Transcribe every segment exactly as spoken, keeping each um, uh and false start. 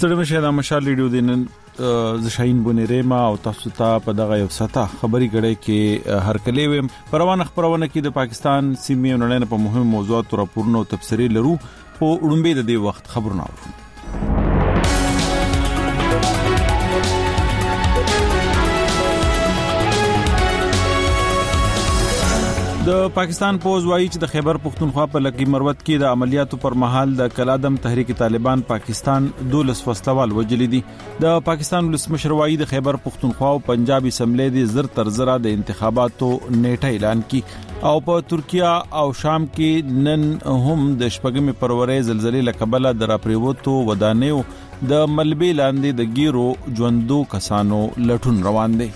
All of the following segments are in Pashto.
ستړي مشه د مشال ریډیو دینن ز شاهین بونیره ما او تاسو ته په دغه یو ساته خبري غړې کې هر کلی ویم پروانه خبرونه کې د پاکستان سیمې نړۍ په مهم موضوعاتو راپورونه او تبصرې لرو په وړاندې د دې وخت خبرونه اورو. د پاکستان پوز وایي چې د خیبر پختونخوا په لکی مروت کې د عملیاتو پر مهال د کلادم تحریک طالبان پاکستان دولس وسلوال وجلی دي. د پاکستان ولسمشر وایي د خیبر پختونخوا او پنجاب اسمبلی د زر تر زره د انتخاباتو نیټه اعلان کی او په ترکیه او شام کې نن هم د شپږمې فروری زلزلې لکبله د راپریوتو ودانیو د ملبې لاندې د ګیرو ژوندو کسانو لټون روان دي.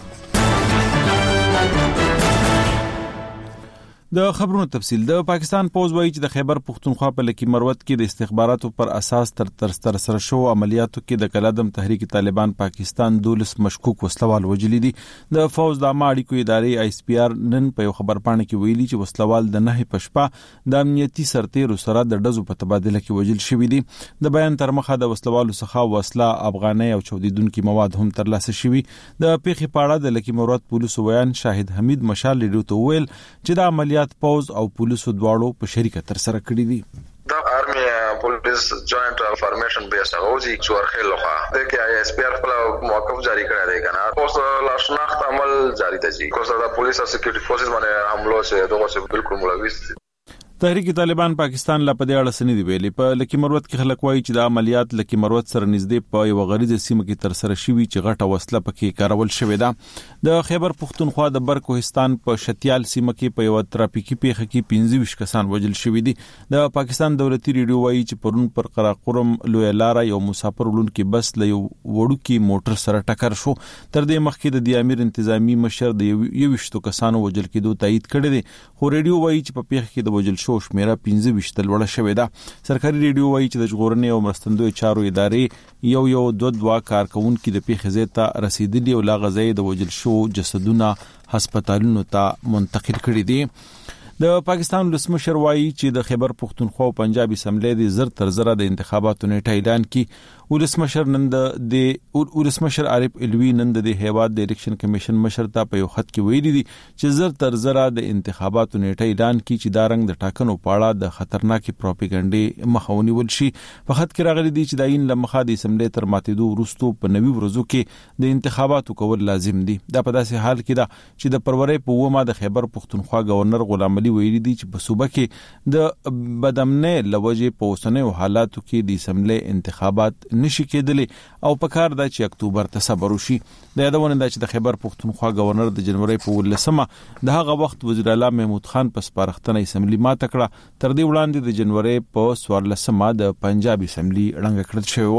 د خبرونو تفصیل. د پاکستان پوز وایي چې د خیبر پختونخوا په لکی مروت کې د استخباراتو پر اساس تر تر تر سره شو عملیاتو کې د کلادم تحریک طالبان پاکستان دولس مشکوک وسلوال وجلی دي. د فوز د عامه اړیکو ادارې آی اس پی آر نن په یو خبرپاڼه کې ویلي چې وسلوال د نه پښپا د امنیتي سرتیرو سره د ډزو په تبادله کې وجل شوی دي. د بیان تر مخه د وسلوالو څخه وسله افغاني او چودیدونکو مواد هم ترلاسه شوي. د پیښې پاړه د لکی مروت پولیسو ویان شاهد حمید مشال ریډیو ته ویل چې د عملیات پوز او پولیسو دواړو په شریکه تر سره کړی دي. دا آرمي پولیس جوائنٹ فارمیشن بیس هغه چې څورخه لوخه د کې آی اس پی آر خپل موقف جاری کړی دی کنه اوس لا شناخت عمل جاری دی کوسه د پولیس او سکیورټي فورسز باندې حمله شوه دغه څه بالکل ملوث دي. تحریک طالبان پاکستان لا په دې اړه سندې ویلي. په لکی مروت کې خلک وایي چې د عملیات لکی مروت سره نږدې په یو غریزه سیمه کې تر سره شوي چې غټه وسله پکې کارول شوې ده. د خیبر پختونخوا د برکوهستان په شتیال سیمه کې په یو ترافیکي پیښه کې پنځه ویشت کسان وژل شوي دي. د پاکستان دولتي ریډیو وایي چې پرون پر قراقرم لوی لاره یو مسافر وړونکي بس له یو وړوکی موټر سره ټکر شو. تر دې مخکې د دی امیر انتظامی مشر د یو ویشتو کسانو وژل کېدو تایید کړی دی. خو ریډیو وایي چې په پیښه کې د وژل شو شمیره پنځه ویشت لوړه شوې ده. سرکاري ریډیو وایي چې د ژغورنې او مرستندوی چارو ادارې یو یو دوه دوه کارکونکو د پیښې ځای ته رسیدلي او لا غځای د وژل شو جسدونه هسپتالونو ته منتقل کړي دي. د پاکستان ولسمشر وایي چې د خیبر پختونخوا او پنجاب اسمبلی د زر تر زره د انتخاباتو نیټه اعلان کی. ولسمشر نن د ولسمشر عارف الوی نن د هیواد د الیکشن کمیشن مشر ته په یو خط کې ویلي دي چې زر تر زره د انتخاباتو نیټه اعلان کی چې دا رنګ د ټاکنو پاړه د خطرناکي پروپاګاندا مخاوني ول شي. په خط کې راغلي دي چې د عین لمخه د اسمبلی تر ماتېدو وروسته په نوي ورځو کې د انتخاباتو کول لازم دي. دا په داسې حال کې ده چې د فروری په اومه د خیبر پختونخوا گورنر غلام ویلي دي چې په صوبه کې د بدامنۍ لوجې په اوسنیو حالاتو کې د اسمبلی انتخابات نشي کېدلی او په کار ده چې اکتوبر ته صبر وشي. د یادونه ده چې د خیبر پختونخوا گورنر د جنوري په ولسمه د هغه وخت وزیر اعلی محمود خان په سپارښتنه اسمبلی ماته کړه. تر دې وړاندې د جنوري په څوارلسمه د پنجاب اسمبلی ړنګ کړل شوی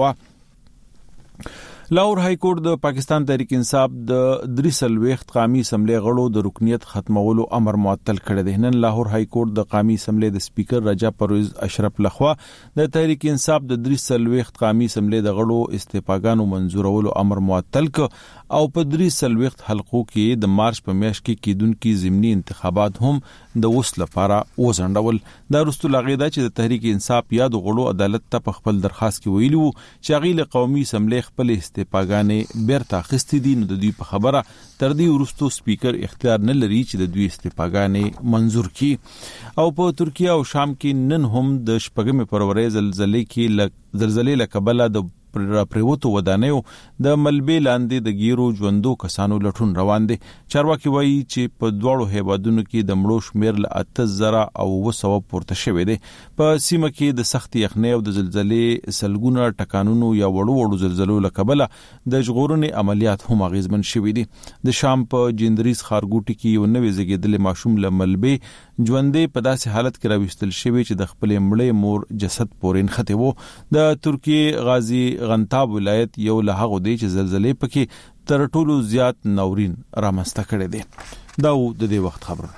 و. لاهور های کورټ د پاکستان تحریک انصاف د دریسل وخت قومي اسمبلی غړو د رکنیت ختمولو امر معطل کړی دی. نن لاهور های کورټ د قومي اسمبلی د سپیکر رجا پرویز اشرف لخوا د تحریک انصاف د دریسل وخت قومي اسمبلی د غړو استعفاګانو منزورولو امر معطل ک او په دریسل وخت حلقو کې د مارچ په میاشت کې کیدونکو ضمني انتخابات هم د وس لپاره وزندول. دا رستو لغیدا چې د تحریک انصاف یا د غړو عدالت ته په خپل درخواست کې ویلو چې غیله قومي اسمبلی خپل استعفاګانې بیرته اخیستې دي نو د دوی په خبره تر دې وروسته سپیکر اختیار نه لري چې د دوی استعفاګانې منزور کړي. او په ترکیه او شام کې نن هم د شپږمې فروری زلزلې کې زلزلې لکبله د پریوتو ودانیو د ملبې لاندې د ګیرو ژوندو کسانو لټون روان دي. چارواکي وایي چې په دواړو هیوادونو کې د مړو شمیر له اته زره او وسو پورته شوی دی. په سیمه کې د سخت یخنۍ او د زلزلې سلګونه ټکانونو یا وړو وړو زلزلو لکبله د ژغورنې عملیات هم اغیزمن شوي دي. د شام په جندریز خارګوټي کې یو نوې زیږیدل ماشوم له ملبې ژوندې په داسې حالت کې راوستل شوی چې د خپل مړې مور جسد پورین خته وو. د ترکیه غازی غنتاب ولایت یو له هغه دی چې زلزلې پکې تر ټولو زیات ناورین رامنځته کړی دی. دا د دې وخت خبره.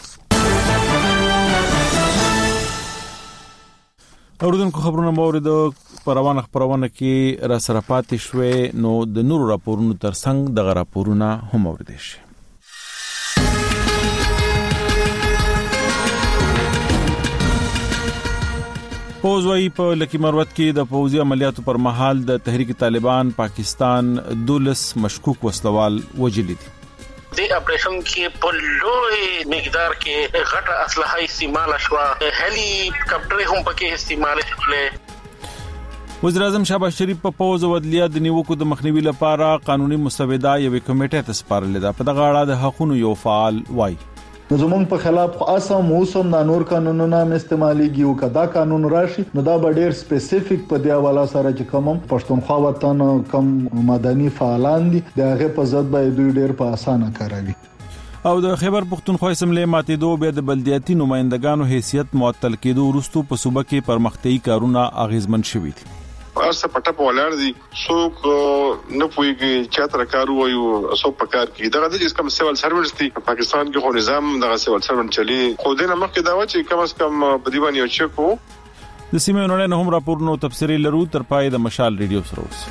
اوردونکو خبرونه مورید پروانه خبرونه کې را سره پاتې شوي نو د نورو راپورونو ترڅنګ د راپورونه هم اوریدل شي. پوز وايي په لکی مروت کې د پوزي عملیاتو پر مهال د تحریک طالبان پاکستان دولس مشکوک وسلوال وجلي دي. د اپریشن کې په لوی مقدار کې غټه اسلحه استعمال شوه، هلی کاپټر هم پکې استعمال شوه. وزیر اعظم شهباز شریف په پوز او عدلیه د نیوکو د مخنیوي لپاره قانوني مسوده یوې کمیټې ته سپارلې ده. په دغه اړه د حقوقو یو فعال وایي نو زمونږ په خلاف اساسا موسم د نور قانونونو هم استعماليږي او کدا قانون راشي نو دا به ډېر سپیسیفیک په دی حواله سره چې کوم پښتونخوا وطن کم مدني فعالان دي د هغه په ضد به دوی ډېر په اسانه کاروي. او د خیبر پختونخوا اسمبلی ماتېدو به د بلدیاتي نمائندګانو حیثیت معطل کېدو وروسته په صوبه کې پرمختیايي کارونه اغیزمن شوي دي. ارسه پټه په ولر دي څوک نه پويږي چې تر کار وایو څوک په کار کې دغه د کوم سیول سرویس دي پاکستان کې خو نظام دغه سیول سرویس چلی خو دنه مخکې دا و چې کم از کم په دیوان یو چکو د سیمې نړۍ نه هم راپور نو تفسیری لرو تر پای د مشال ریډیو سره اوس.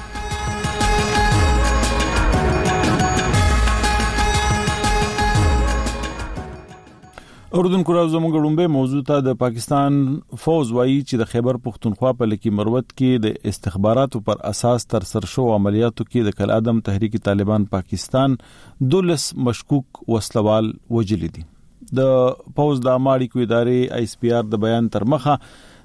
اردن کو راځو موږ لومبه موضوع ته د پاکستان فوج وایي چې د خیبر پختونخوا په لکی مروت کې د استخباراتو پر اساس تر سر شو عملیاتو کې د کل ادم تحریک طالبان پاکستان دولس مشکوک وسلوال وجلي دي. د فوج د اماري کو ادارې آی اس پی آر د بیان تر مخه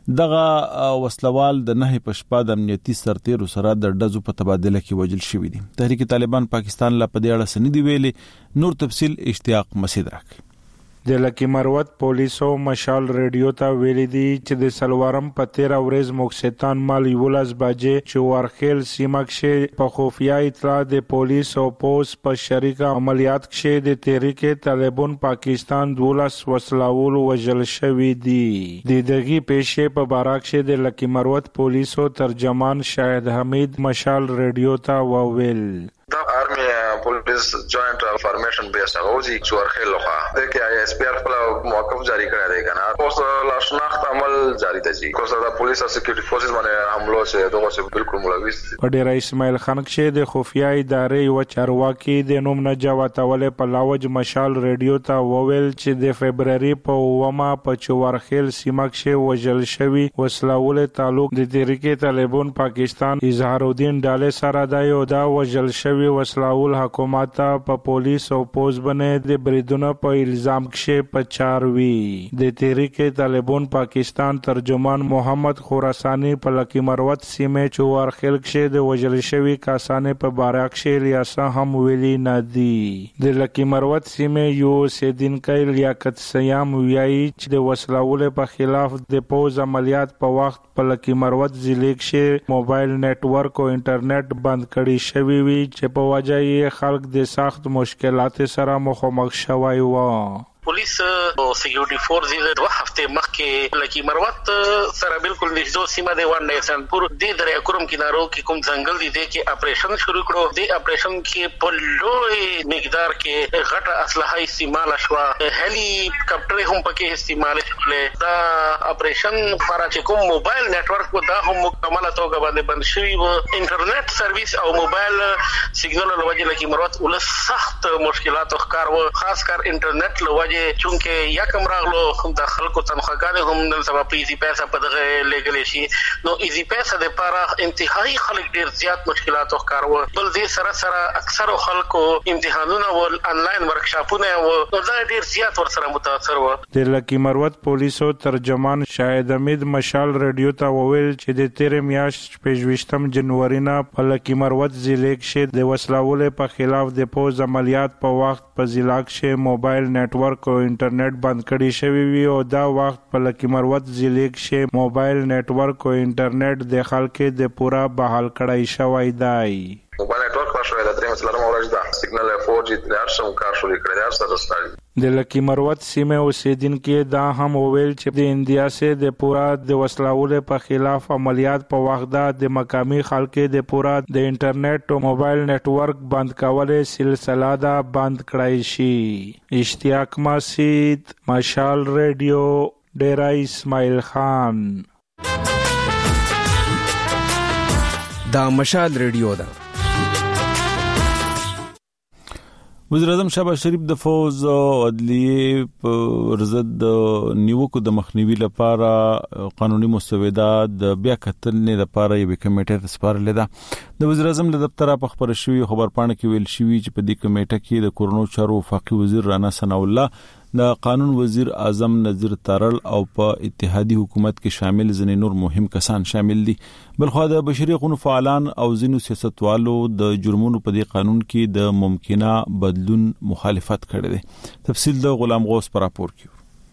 دغه وسلوال د نه پښپا د امنیتي سرتیرو سره د ډزو په تبادله کې وجل شوی دي. تحریک طالبان پاکستان لا په دې اړه سندې ویلي. نور تفصیل اشتیاق مسعود راکړي. د لکی مروت پولیسو مشال ریډیو ته ویلي دي چې د سلوارم په تیرا ورځ موکستان مال یولاس باجه چې ورخیل سیمه کې په خفیا اطلاع د پولیس او پوس په شریکه عملیات کې د تحریک طالبان پاکستان دولس وسلاول وجل شوی دي. د دغه پیښې په باره کې د لکی مروت پولیسو ترجمان شاهد حمید مشال ریډیو ته وویل دا آرمي پولیس جوائنٹ فارمیشن بیس غوزی چورخیل لخوا دغه آی اس پی آر خپل موقف جاری کړی دی کنه اوس لا شناخت عمل جاری دی کوم دا پولیس او سکیورټي فورسز باندې حمله چې دغه څه بالکل ملوث دي. په ډیر اسماعیل خان کې د خفیا ادارې او چارواکي د نوم نجات ولې په لاوج مشال ریډیو ته وویل چې د فبرवरी په ومه په چورخیل سیمه کې وجل شوی وسلاول تعلق د تحریک طالبان پاکستان اظهار الدین ډاله سره دا یو دا وجل شوی وسلاول حکومت په پولیس او پوز باندې د بریدونو په الزام کې پچاروي. د تحریک طالبان پاکستان ترجمان محمد خراسانی په لکی مروت سیمه چورخیل کې د وجل شوی کسانې په باره کې ریاسه هم ویلي نه دي. د لکی مروت سیمه یو سیدینکای لیاقت سیام ویایي چې د وسلاول په خلاف د پوز عملیات په وخت په لکی مروت ضلع کې موبایل نت ورک او انټرنیټ بند کړي شوی وي چې په وجه یې خلک د سخت مشکلات سره مخامخ شوی و. پولیس او سکیورټي فورس د دوه هفته مخکې لکی مروت سره بالکل نږدې سیمه دی وان نسانپور د دریا کوم کینارو کې کوم ځنګل دی کې اپریشن شروع کړو. د اپریشن کې په لوی مقدار کې غټه اسلحه استعمال شوه، هلی کاپټر هم پکې استعمال شوه. دا اپریشن لپاره چې کوم موبایل نتورک و دا هم مکمل توګه باندې بند شوی و. انټرنیټ سرویس او موبایل سیګنال لوجه لکی مروت ول سخت مشکلات ښکار و، خاص کر انټرنیټ لوجه چونکه یا کوم راغلو هم د خلکو تنخواګانې هم نن سبا په ایزي پیسې په دغه لګلې شي. نو ایزي پیسې د لپاره انتهایی خلک ډیر زیات مشکلات ښکارو. بل دې سره سره اکثر خلکو امتحانونه او انلاین ورکشاپونه او دا ډیر زیات ور سره متاثر و. د لکی مروت پولیسو ترجمان شاهد حمید مشال ریډیو ته وویل چې د تیر میاشت پنځویشتم جنوري نه په لکی مروت ضلع کې د وسلاول په خلاف د پوز عملیات په وخت په ضلع کې موبایل نتورک او انټرنیټ بند کړي شوی وي او دا وخت په لکی مروت ضلع کې موبایل نتورک او انټرنیټ د خلکو د پورا بحال کړای شوی دی. موبایل نتورک پښه د دریم څلورم ورځ دا سیګنال فور جی تر شم کار شروع کړی دا سره ستاري. د لکی مروت سیمه اوسیدونکو دا هم وویل چې د انډیا سه د پورا د وسلاول په خلاف عملیات په وخت د مقامی خلکو د پورا د انټرنیټ او موبایل نتورک بند کولې سلسله دا بند کړای شي. اشتیاق مسعود مشال ریډیو ډیرا اسماعیل خان. دا مشال ریډیو دا وزیر اعظم شهباز شریف د فوز او عدلیه پر ضد نیوکو د مخنیوي لپاره قانوني مسودات د بیا کتنې لپاره یو کمیټه سپارلې ده. د وزیر اعظم له دفتر په خبر شوی خبرپاڼه کې ویل شوی چې په دې کمیټه کې د کورونو چارو وفاقي وزیر رانا ثناء الله، د قانون وزیر اعظم نذیر تارل او په اتحادی حکومت کې شامل ځینې نور مهم کسان شامل دي. بلخو د بشري حقوقو فعالان او ځینو سیاستوالو د جرمونو په دې قانون کې د ممکنه بدلون مخالفت کړی دی. تفصیل د غلام غوث پر راپور کې.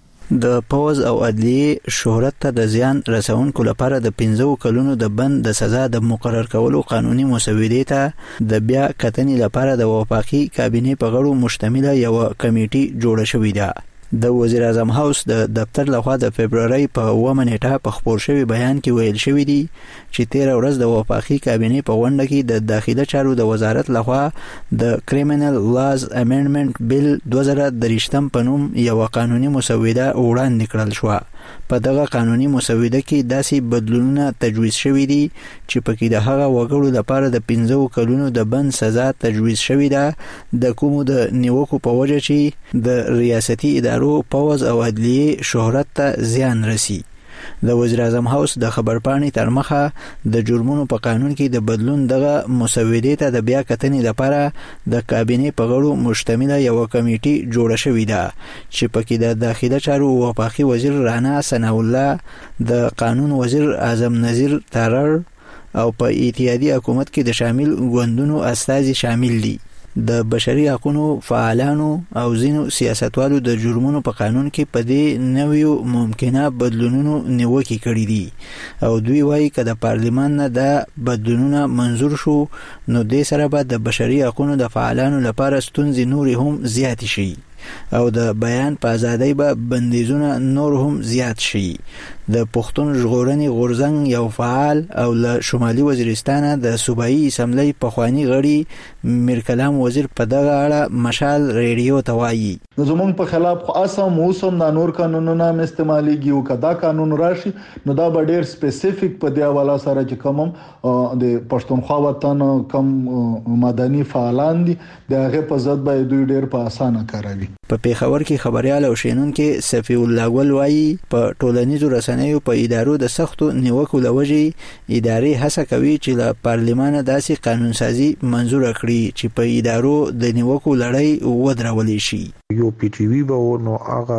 د پوز او عدلیه شهرت ته د زیان رسونکو لپاره د پنځو کلونو د بند د سزا د مقرر کولو قانوني مسودې ته د بیا کتنې لپاره د وفاقي کابینې په غړو مشتمله یو کمیټه جوړه شوې ده. د وزیر اعظم هاوس د دفتر لخوا د فبرवरी په اوومه نیټه په خبر شوی بیان کې ویل شوی دی چې تیره ورځ د وفاقي کابینې په غونډه کې د داخله چارو د وزارت لخوا د کریمینل لاز امندمنت بیل دوه زره درې په نوم یو قانوني مسوده وړاندې کړل شو. په دغه قانوني مسوده کې داسې بدلونونه تجویز شوي دي چې پکې د هغه وګړو لپاره د پنځو کلونو د بند سزا تجویز شوی ده د کومو د نیوکو په وجه چې د ریاستي ادارو پوز او عدلیه شهرت ته زیان رسی. د وزیر اعظم هاوس د خبرپاڼې تر مخه د جرمونو په قانون کې د بدلون دغه مسودې ته د بیا کتنې لپاره د کابینې په غړو مشتمله یو کمیټه جوړه شوې ده چې پکې د داخله چارو وفاقي وزیر رانا ثناء الله، د قانون وزیر اعظم نذیر تارل او په اتحادی حکومت کې د شامل ګوندونو استازي شامل دي. د بشري حقوقو فعالانو او ځینو سیاستوالو د جرمونو په قانون کې په دې نویو ممکنه بدلونونو نیوکې کړې دي او دوی وایي چې د پارلمان نه د بدلونونو منظور شو نو د سره به د بشري حقوقو د فعالانو لپاره ستونزې نور هم زیات شي او د بیان په ازادۍ به بندیزونه نور هم زیات شي. د پښتون ژغورنې غورځنګ یو فعال او له شمالي وزیرستان د صوبایي اسمبلی پخوانی غړي میر کلام وزیر په دغه اړه مشال ریډیو ته وایي نو زمونږ په خلاف خو اسم موسم د نور قانونونه استعماليږي او کدا قانون راشي نو دا به ډیر سپیسیفیک په دی حواله سره چې کوم د پښتونخوا وطن کم مدني فعالان دي دغه په ضد به دوی ډیر په اسانه کاروي. په پیښور کې خبريال او شینونکو صفی الله ګل وایي په ټولنیزو رسنیو په ادارو د سختو نیوکو لوجي ادارې هڅه کوي چې له پارلمان داسې قانون سازي منزور کړي چې په ادارو د نیوکو لړۍ ودرولې شي. یو پی ټی وی به نو هغه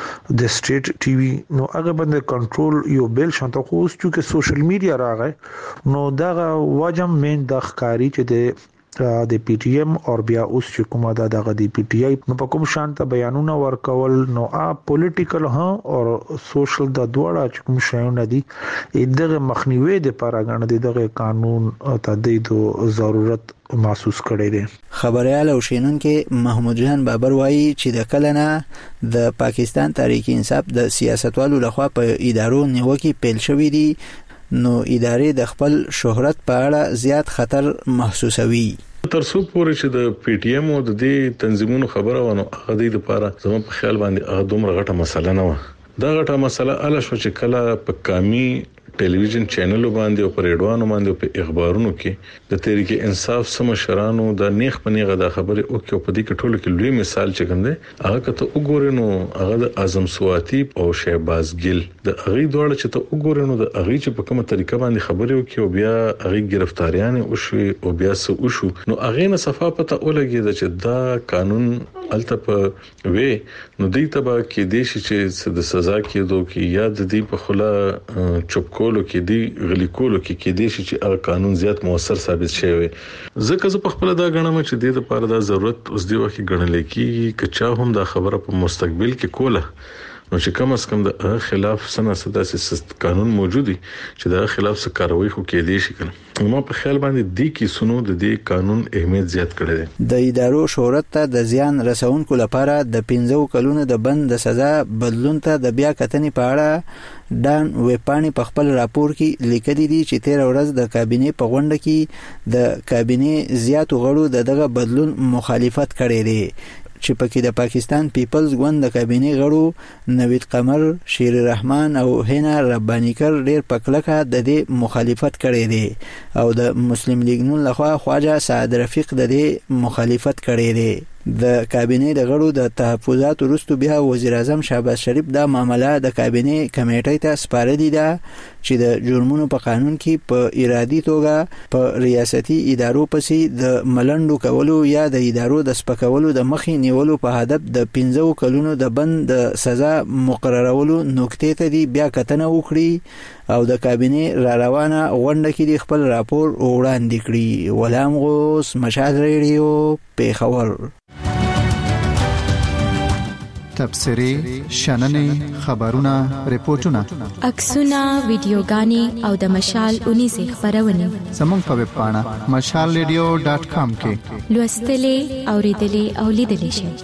د سټیټ ټي وی نو هغه باندې کنټرول یو بیل شانته خو اوس چې سوشل میډیا راغی نو دا واجم مين د ښکاری چې د د پی ټی ایم او بیا اوس چې کومه دا د پی ټی آی نو په کوم شانت بیانونه ورکول نو ا پولیټیکل ها او سوشل د دوړه چې کوم شایونه دي دغه مخنیوي د پاراګان دغه قانون تدید ضرورت محسوس کړی دی. خبريال او شینونکو محمود جان بابر وایي چې د کلنه د پاکستان تحریک انصاف د سیاستوالو لخوا په ادارو نیوکي پیل شوې دي نو ادارې د خپل شهرت په اړه زیات خطر محسوسوي. تر څو پورې چې د پی ټی ایم او د دې تنظیمونو خبره ونه هغه د لپاره زموږ په خیال باندې هغه دومره غټه مسله نه و. دا غټه مسله اله شو چې کله په کامي ټلویزیون چینل باندې او په ریډوانو باندې په اخبارونو کې د تحریک انصاف سم شرانو د نیخ پنیغه د خبره او کې په دې کې ټولو کې لوی مثال چې کوم دی هغه کته وګورینو هغه د اعظم سواتی او شهباز ګل د هغه دوړ چې ته وګورینو د هغه چې په کومه طریقه باندې خبره وکي او بیا هغه گرفتاریان او شو او بیا سو شو نو هغه نه صفه پته ولګي چې دا قانون الته په وی نو دې تبا کې دیش چې د سزا کېدو کې یا د دې په خلا چوپ کولو کې دی غلی کولو کې کې دی چې هغه قانون زیات موثر ثابت شوی ځکه زه په خپل دا غنم چې د لپاره دا ضرورت اوس دی وخت غنل کېږي کچا هم دا خبره په مستقبل کې کوله نو چې کم از کم د خلاف سنا سداسي قانون موجودي چې د خلاف څه کاروي خو کې دی شي کنه نو په خیال باندې دی کې سنو د دې قانون اهمیت زیات کړی دی. د ادارو شهرت ته د زیان رسونکو لپاره د پنځو کلونو د بند د سزا بدلون ته د بیا کتنې په اړه ډان ویپانی په خپل راپور کې لیکلي دي چې تیر ورځ د کابینې په غونډه کې د کابینې زیاتو غړو دغه بدلون مخالفت کړی دی چې پکې د پاکستان پیپلز ګوند د کابینې غړو نوید قمر، شیر رحمان او هینا ربانیکر ډېر پکلکه د دې مخالفت کړی دی او د مسلم لیگ نون لخوا خواجه سعد رفیق د دې مخالفت کړی دی. د کابینې د غړو د تحفظات وروسته بیا وزیر اعظم شهباز شریف دا معاملې د کابینې کمیټې ته سپارلې ده چې د جرمونو په قانون کې په ارادي توګه په ریاستي ادارو پسې د ملنډو کولو یا د ادارو د سپکولو د مخې نیولو په هدف د پنځو کلونو د بند د سزا مقررولو نکته ته دی بیا کتنه وکړي او د کابینې را روانه غونډه کې خپل راپور وړاندې کړي. ولام غوس، مشال ریډیو، پیښور. تبصرې، شننې، خبرونه، ریپورتونه، عکسونه، ویډیوګانې او د مشال اونیزه خبرونه زموږ په ویب پاڼه مشال ریډیو ډاټ کام کې لوستلې، اوریدلې او لیدلې شئ.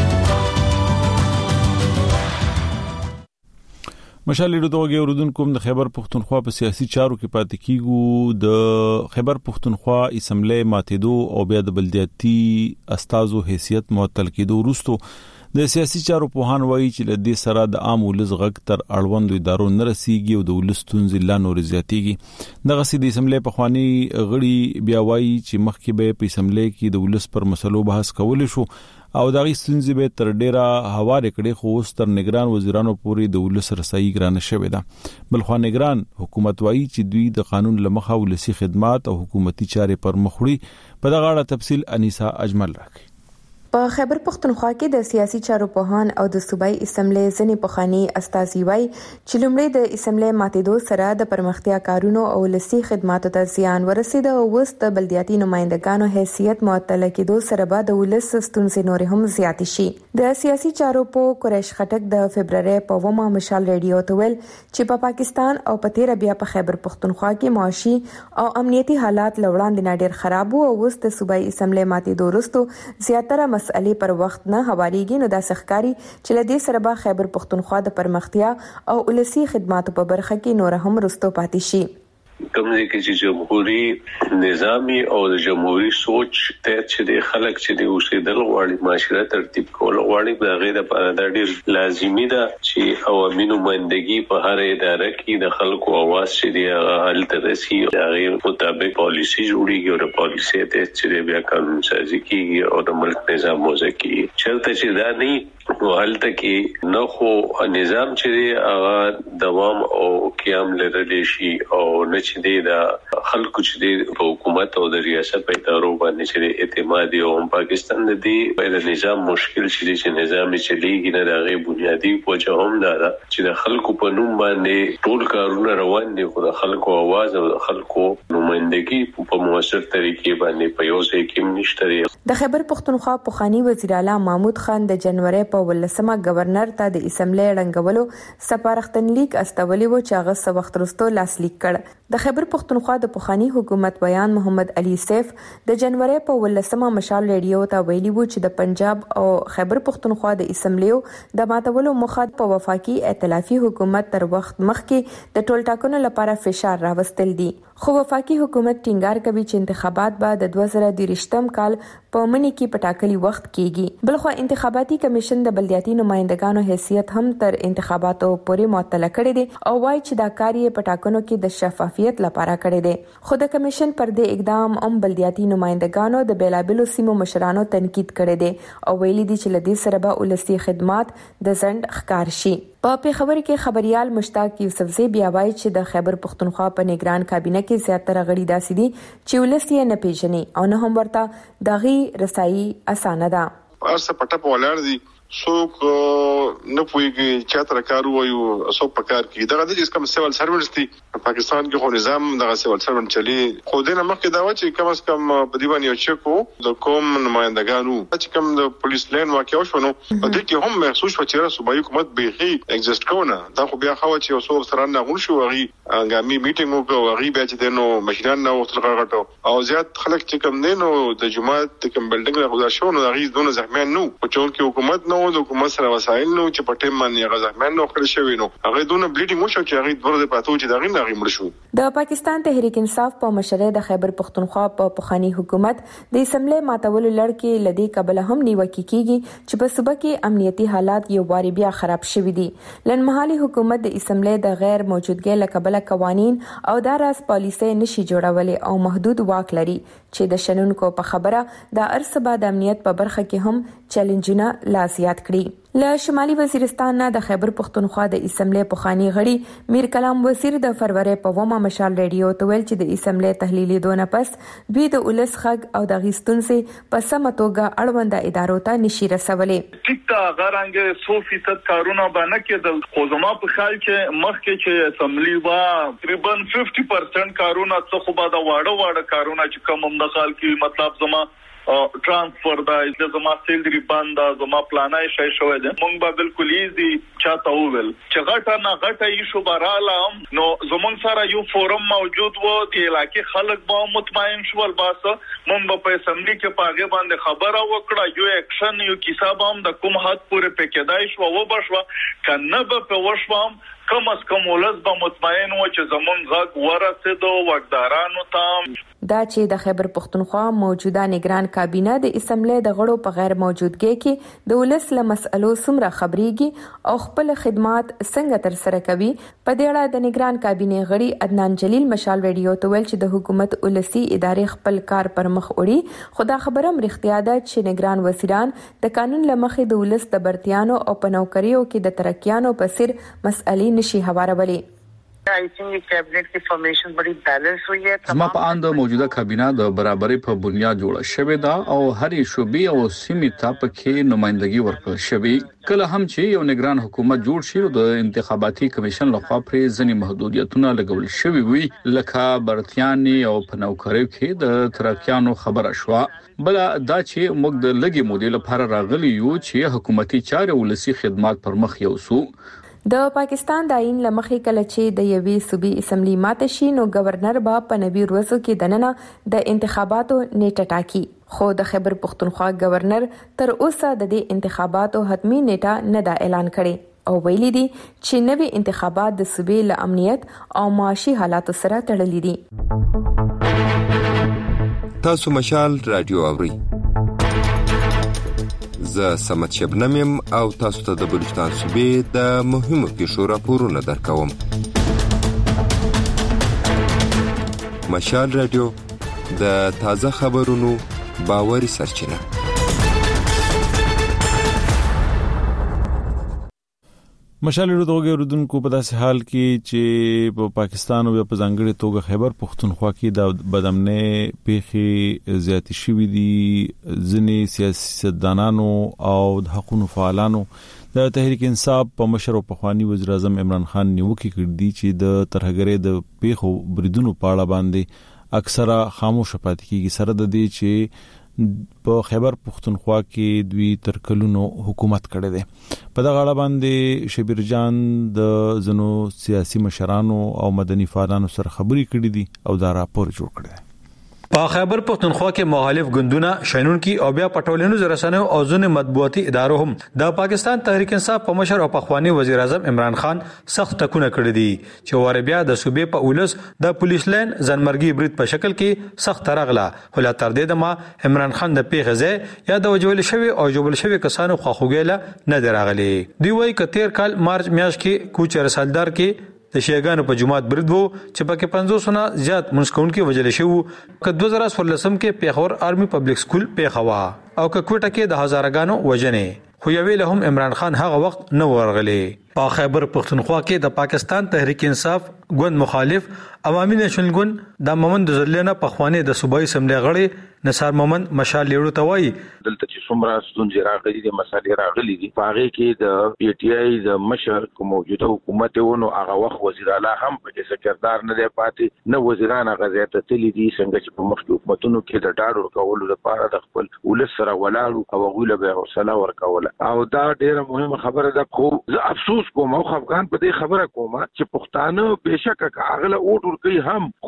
مشال ریډیو توګه اوردونکو د خیبر پښتونخوا په سیاسي چارو کې پاتې کیږو. د خیبر پښتونخوا اسمبلی ماتېدو او بیا د بلدیاتي استازو حیثیت معطل کېدو وروسته د سیاسي چارو په هان وایي چې له دې سره د عام ولز غږ تر اړوندو ادارو نه رسیږي او د ولس تونځ لا نور زیاتېږي. دغه سي د اسمبلی په خواني غړي بیا وایي چې مخکې به په اسمبلی کې د ولس پر مسلو بحث کول شو او دغه ستونزې به تر ډیره هواره کړي، خو اوس تر نگران وزیرانو پورې د ولس رسایي ګرانه شوې ده. بل خو نگران حکومت وایي چې دوی د قانون لمخه ولسی خدمات او حکومتي چارې پر مخ وړي. په دغه اړه تفصیل انیسا اجمل راکړي. په خیبر پښتونخوا کې د سیاسي چارو پوهان او د صوبایي اسمبلی ځنې پخوانی استازي وایي چې لومړی د اسمبلی ماتېدو سره د پرمختیا کارونو او لسی خدماتو ته زیان ورسید او اوس د بلدیاتي نمائندګانو حیثیت معطل کېدو سره به د ولس ستونزې نور هم زیات شي. د سیاسي چارو په قریش خټک د فبرवरी په ومه مشال ریډیو ته ویل چې په پاکستان او په تیر بیا په خیبر پښتونخوا کې معاشي او امنیتي حالات لوړاندې نه ډیر خراب وو او اوس د صوبایي اسمبلی ماتېدو وروسته زیاتره مسئلې پر وخت نه هواريږي. نو دا سخکاری چې لدې سره به خیبر پښتونخوا د پرمختیا او ولسی خدماتو په برخه کې نور هم رستو پاتې شي. کومې کې چې جمهوریت نظامی او د جمهوریت سوچ ته چې د خلک چې د اوسېدل غواړي معاشره ترتیب کول غواړي د غیر په اړه ډېر لازمي ده چې عوامي نمائندګي په هر اداره کې د خلکو اواز چې دی حل ترسي د غیر مطابق پالیسي جوړیږي او د پالیسي ته چې بیا قانون سازي کیږي او د ملک نظام موزه کیږي. چرته چې دا نه نو حالت کې نه خو نظام چې هغه دوام او قیام لري شي او نه چې د خلکو چې د حکومت او د ریاست په ادارو باندې چې اعتماد او پاکستان د دې د نظام مشکل شي چې نظام چلیږي نه د غي بنیادی وجه هم دا چې د خلکو په نوم باندې ټول کارونه روان دي خو د خلکو आवाज او د خلکو نمائندګي په موثر طریقې باندې په یو ځای کې نشته. د خیبر پښتونخوا پخوانی وزیر اعلی محمود خان د جنوري په ولسمه گورنر ته د اسمبلی رنګولو سپارښتنلیک استولی و چې هغه څو وخت وروسته لاسلیک کړ. د خیبر پښتونخوا د پخوانی حکومت بیان محمد علي سیف د جنوري په ولسمه مشال ریډیو ته ویلي و چې د پنجاب او خیبر پښتونخوا د اسمبلیو د ماتولو مخه په وفاقي ائتلافي حکومت تر وخت مخکې د ټول ټاکنو لپاره فشار راوستل دي. خو وفاقي حکومت ټینګار کوي چې انتخابات به د دوه زره دېرشم کال په منی کې په ټاکلي وخت کېږي. بلخو انتخاباتي کمیشن د بلدیاتي نمائندګانو حیثیت هم تر انتخاباتو پورې معطل کړی دی او وايي چې دا کار یې په ټاکنو کې د شفافیت لپاره کړی دی. خو د کمیشن پر دې اقدام هم بلدیاتي نمائندګانو د بیلابلو سیمو مشرانو تنقید کړی دی او ویلي دي چې لدې سره به ولسی خدمات د ځند ښکار شي. په پیښور کې خبريال مشتاق یوسفزی بیا وایي چې د خیبر پښتونخوا په نگران کابینه کې زیاتره غړي داسې دي چې ولس یې نه پیژني او نه هم ورته دغه رسایي اسانه ده. ارسه پټه په ولر دي څوک نه پوهیږي چې تر کار وایو څوک په کار کې دغه د کوم سیول سرویس دي پاکستان کې خو نظام دغه سیول سرویس چلی خو دنه مخکې دا و چې کم از کم په دیوان یو چکو د کوم نمائندګانو چې کوم د پولیس لین واقع شو نو په دې کې هم محسوس و چې صوبایي حکومت به هي ایگزیست کوونه دا خو بیا خو چې څو سره نه غول شو غي انګامي میټینګ وکړو غي بیا چې دنو مشران نه وختل غټو او زیات خلک چې کوم دینو د جماعت کوم بلډینګ له غوښتل شو نو غي دونه زخمیان نو په چون کې حکومت نو د حکومت سره وسایل نو چې په ټیم باندې غزامان نو کړی شوی نو هغه دونه بلیډینګ وشو چې هغه ورته پاتو چې دغه نه غمړ شو. د پاکستان تحریک انصاف په مشرۍ د خیبر پختونخوا په پخوانی حکومت د اسمبلی ماتولو لړ کې لدی قبل هم نیوکه کیږي چې په صوبه کې امنیتي حالات یو واری بیا خراب شوي دي. لنمحالي حکومت د اسمبلی د غیر موجودګۍ لکبله قوانین او د راز پالیسي نشي جوړولې او محدود واک لري چې د شنونکو په خبره د ارسبا د امنیت په برخه کې هم چیلنجونه لا زیات کړي. له شمالي وزیرستان نه د خیبر پختونخوا د اسمبلی پخوانی غړي میر کلام وزیر د فروری په ومه مشال ریډیو ته ویل چې د اسمبلی تحلیلي دونه پس دوی د ولس خګ او د غیستونسه په سم توګه اړوند ادارو ته نشي رسولې. ټیکا غرانګه سو فیصد کارونه باندې کېدل خو زما په خیال چې مخکې چې اسمبلی وا تقریبا پنځه پرسنټ کارونه څه خو به دا واړه واړه کارونه چې کوم هم د خال کې مطلب زما ترانسفر دا د زما سیل دی باند زما پلانای شای شوې ده مونږ به بالکل ایزي چاته وول چې غټه نه غټه ایشو براله نو زمونږ سره یو فورم موجود وو د علاقې خلک به مطمئن شول باسه مونږ په اسمبلی کې پاګه باندې خبره وکړه یو اکشن یو کیسه هم د کوم حد پورې پکېدای شو و بشو کنه به په وشوم کم از کم ولز به مطمئن و چې زمون غږ ورسېدو وګدارانو ته. دا چې د خیبر پختونخوا موجوده نگران کابینه د اسمبلی د غړو په غیر موجودګۍ کې د ولس له مسئلو سمره خبريږي او خپل خدمات څنګه تر سره کوي. په دې اړه د نگران کابینه غړي عدنان جلیل مشال ریډیو ته ویل چې د حکومت ولسی ادارې خپل کار پر مخ وړي خو دا خبره مرختیا ده چې نگران وزیران د قانون لمخې د ولس د برتیانو او پنوکریو کې د ترقیانو په سر مسئلې نشي هوارولې. आई थिंक कैबिनेट की फॉर्मेशन बड़ी बैलेंस हुई है. زما په اند موجوده کابینه د برابرۍ په بنیاد جوړه شوې ده او هر شوبې او سیمې ته پکې نمائندګي ورکړل شوې. کله هم چې یو نگران حکومت جوړ شي د انتخاباتي کمیشن لخوا پرې ځنې محدودیتونه لګول شوي وي لکه برتیانی او پنوکریو کې د ترقیانو خبره شوه. بل دا چې موږ د لګي مودیل لپاره راغلی یو چې حکومتي چارې ولسی خدمات پر مخ یوسو. د پاکستان د آئین لمخې کله چې د یوې صوبې اسمبلی ماته شي نو گورنر با په نوي ورځو کې دننه د انتخاباتو نیټه ټاکي خو د خیبر پختونخوا گورنر تر اوسه د دې انتخاباتو حتمی نیټه نه دا اعلان کړي او ویلي دي چې نوي انتخابات د صوبې له امنیت او معاشي حالاتو سره تړلي دي. تاسو مشال رادیو اوري زه سمت شبنم او تاسو ته د بلوچستان صوبې د مهمو پیښو راپورونه درکوم. مشال رادیو د تازه خبرونو باوري سرچینه. مشال رادیو دغه اوردونکو په داسې حال کې چې په پاکستان او په ځانګړي توګه خیبر پختونخوا کې د بدامنۍ پیښې زیاتې شوې دي. ځینې سیاستدانانو او د حقوقو فعالانو د تحریک انصاف په مشر او پخوانی وزیر اعظم عمران خان نیوکه کړې دي چې د ترهګرۍ د پیښو بریدونو په اړه باندې اکثره خاموش پاتې کیږي سره د دې چې په خیبر پختونخوا کې دوی تر کلونو حکومت کړی دی. په دغه اړه باندې شبیر جان د زنو سیاسي مشرانو او مدني فعالانو سره خبرې کړې دي او دا راپور جوړ کړی دی. په خیبر پختونخوا کې مخالف ګوندونه شینونکو او بیا پټولینو زرسنه او ځنې مطبوعاتي ادارو هم د پاکستان تحریک انصاف په مشر او پخوانی وزیر اعظم عمران خان سخت ټکونه کړی دي چې ور بیا د صوبې په اولس د پولیس لاین ځنمرګي برید په شکل کې سخت راغله. هله تر دې دمه عمران خان د پیغزه یا د وجول شوی او جوړل شوی کسانو خواخوګیله نه دراغلي. دی وای کتیر کال مارچ میاشت کې کوچ رسالدار کې د شیګانو په جماعت برید وو چې پکې پنځوس نه زیات منسکون کې وجل شو. ک دوه زره څوارلسم کې پیښور آرمي پبلک سکول پیښوا او ک کوټه کې د هزارګانو وجنې خو یوې له هم عمران خان هغه وخت نه ورغلی. په خیبر پختونخوا کې د پاکستان تحریک انصاف ګوند مخالف عوامي نېشنل ګوند د محمد زلینا پخوانی د صوبایي سملې غړي نثار محمد مشال لیړو توای دلته چې څومره ستونزې راغلي دي مسالې راغلي دي هغه کې د پی ټ آی د مشر کوم موجوده حکومت ونه هغه وخت وزیر اعلی هم په سکردار نه دی پاتې نه وزیران غزا ته تللی دي څنګه چې په مخکې حکومتونو کې د ډاډ ورکولو لپاره د خپل ولس سره ولاړو او غوله به حوصله ورکوله او دا ډیره مهمه خبره ده. خو زه افسوس کوم او خفقان په دې خبره کوم چې پښتانه بهشکه هغه له اوټ ورکي هم خو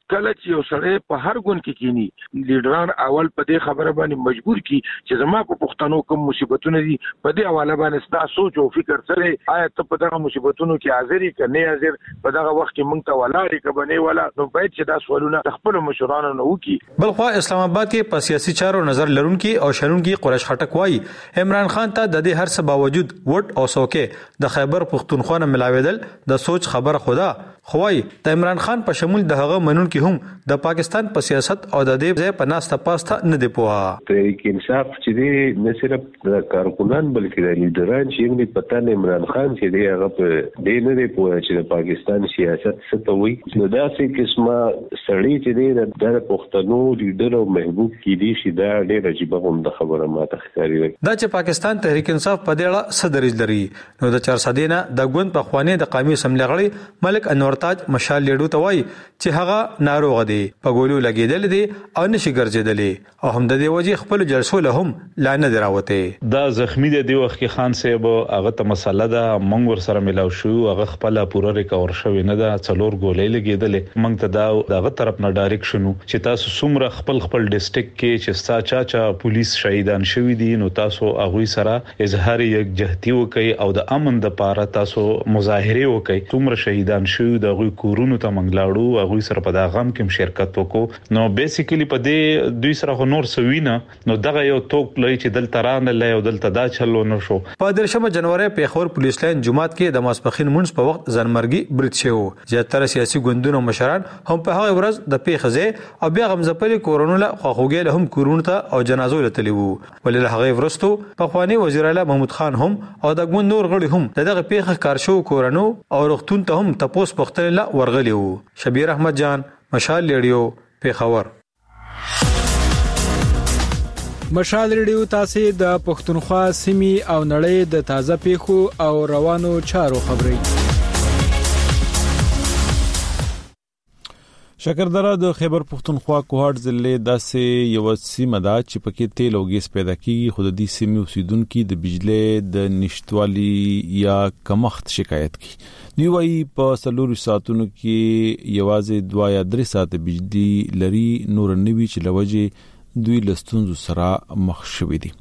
کله چې یو سړی په هر ګوند کې کینی لیډران اول په دې خبره باندې مجبور کی چې زما په پښتنو کوم مصیبتونه دي په دې حواله باندې ستا سوچ او فکر سره آیا ته په دغه مصیبتونو کې حاضر یې کنه حاضر په دغه وخت کې مونږ ته ولارې کبنه ولا نو باید چې دا سوالونه خپل مشرانو نه وکي. بلخوا اسلام آباد کې په سیاسي چارو نظر لرونکي او شرونکي قریش خټک وایي عمران خان ته د دې هر څه باوجود وټ او سوکه د خیبر پختونخوا نه ملاویدل د سوچ خبره خدا خوای د عمران خان په شمول دغه منون کې هم د پاکستان په سیاست او د دې ځای په ناسته پاسته نه دی پوها. تحریک انصاف چې دی نه صرف د کارکونان بلکې د لیډران چې موږ پتا نه عمران خان چې دی هغه په دې نه دی پوها چې د پاکستان سیاست څه ته وایي. نو دا څه قسمه سړی چې دی د پښتنو لیډر او محبوب کې دی چې دا ډېر عجیب هم د خبره ماته ښکاري. دا چې پاکستان تحریک انصاف په دې اړه څه دریځ لري نو د چار سدینه د ګوند په خوانې د قومي اسمبلی غړي ملک انور تاج مشال لیډو ته وایي چې هغه ناروغ دی په ګولو لګیدل دي او نشي ګرځیدلی او هم د دې وجه خپل جلسو له هم لانه دراوته. دا زخمی دی دی وخت کې خان صاحب هغه ته مسله ده مونږ ور سره ملاو شو هغه خپل پوره ریکور شوی نه ده څلور ګولې لګیدل مونږ ته دا دغه طرف نه ډایرکشن چې تاسو څومره خپل خپل ډیسټریکټ کې چې ستا چا چا پولیس شهیدان شوی دي نو تاسو هغه سره اظهار یک جهتی وکي او د امن د پاره تاسو مظاهره وکي څومره شهیدان شوی د غوي کورونو ته منګلاړو هغه سره په دا غم کې شرکت وکړو نو بیسیکلی په دې دوی سره نور سوینه نو دغه یو توک لای چې دل تران لای او دل تدا چلو نو شو. په درشمه جنوري په خور پولیس لاین جمعات کې د ماسپخین مونږ په وخت ځنمرګي برید شو زیاتره سیاسي ګوندونو مشران هم په هغه ورځ د پیښه او بیا غمزپلي کورونو له خوخوګي له هم کورونو ته او جنازو له تلیو ولې له هغه ورستو په خواني وزیر اعلی محمود خان هم او د ګوند نور غړي هم دغه پیښه کار شو کورونو او رختون ته هم تپوس پختل لا ورغلیو. شبیر احمد جان مشال ریډیو پیښور. مشال ریډیو تاسو د پښتونخوا سیمې او نړۍ د تازه پیښو او روانو چارو خبري. شکردره د خیبر پختونخوا کوهاټ ضلع داسې یو سیمه ده چې پکې تیل او ګیس پیدا کیږي خو د دې سیمې اوسیدونکو د بجلی د نشټوالي یا کمښت شکایت کوي. دوی وايي په سلورو ساعتونو کې یوازې دوه یا درې ساعت بجلی لري نور نوي چې لوجه دوی لستونزو سره مخ شوي دي.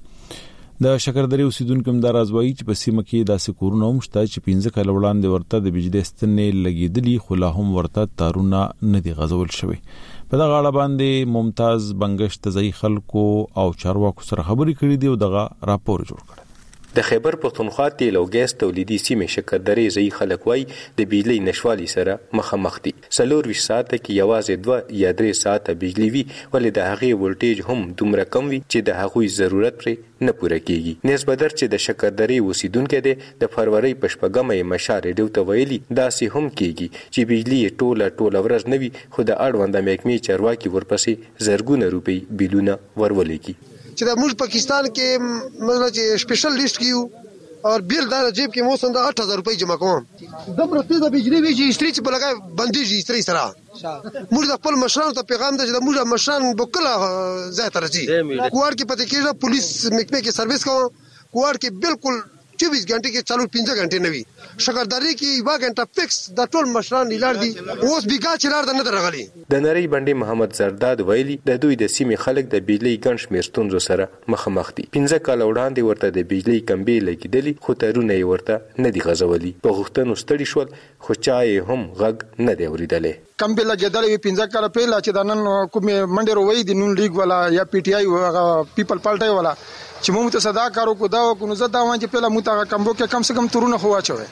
د شکردرې اوسیدونکو هم دا راز وايي چې په سیمه کې داسې کورونه هم شته چې پنځه کال وړاندې ورته د بجلی ستنې لګېدلي خو لا هم ورته تارونه نه دي غځول شوي. په دغه اړه باندې ممتاز بنگش د ځای خلکو او چارواکو سره خبرې کړې دي او دغه راپور جوړ کړ. د خیبر پختونخوا تیل او ګیس تولیدي سیمې شکردرې ځای خلک وای د بجلی نشوالي سره مخامخ دي. څلور ویشت ساعته کې یوازې دوه یا درې ساعته بجلی وي ولې د هغې ولټیج هم دومره کم وي چې د هغوی ضرورت پرې نه پوره کیږي. نسبدر چې د شکردرې اوسیدونکو دی د فروری په شپږمه یې مشال ریډیو ته ویلي داسې هم کیږي چې بجلی ټوله ټوله ورځ نه وي خو د اړونده محکمې چارواکي ورپسې زرګونه روپۍ بیلونه ورولېږي. چې د موږ پاکستان کې مثلا چې سپیشل لیست کیو او بیل دا جیب کې موسم د آठ هزار روپۍ جمع کوم د مرتي د بجلی وی چې استری چې بلګای بنديږي استری سره موږ د خپل مشرانو ته پیغام ده چې د موږ مشران بوکله ځای ترځي کوړ کې پته کېږي پولیس محکمه کې سرویس کوم کوړ کې بالکل چوبیس घंटे کې چالو پنځه घंटे نه وي. شکردرې کې یو घंटा فکس د ټول مشران لار دي اوس بیګا چلار نه درغلي. د نری بندي محمد زرداد ویلي د دوی د سیمې خلک د بجلی ګڼ شمېر ستونزو سره مخامخ دي. پنځه کال وړاندې ورته د بجلی کمبې لګېدلي خو تارونه یې ورته نه دي غځولي. په غوښتنو ستړي شول خو چا یې هم غږ نه دی اورېدلی. کمبې لګېدلې پنځه کاله پهله چې د نن کومې منډې روي د نون لیګ والا یا پی ټی آی هغه پیپل پالټي والا چې موږ ته صدا کارو کو دا کو نو زدا وان چې پهله موږ هغه کمبو کې کم سے کم ترونه خو واچوي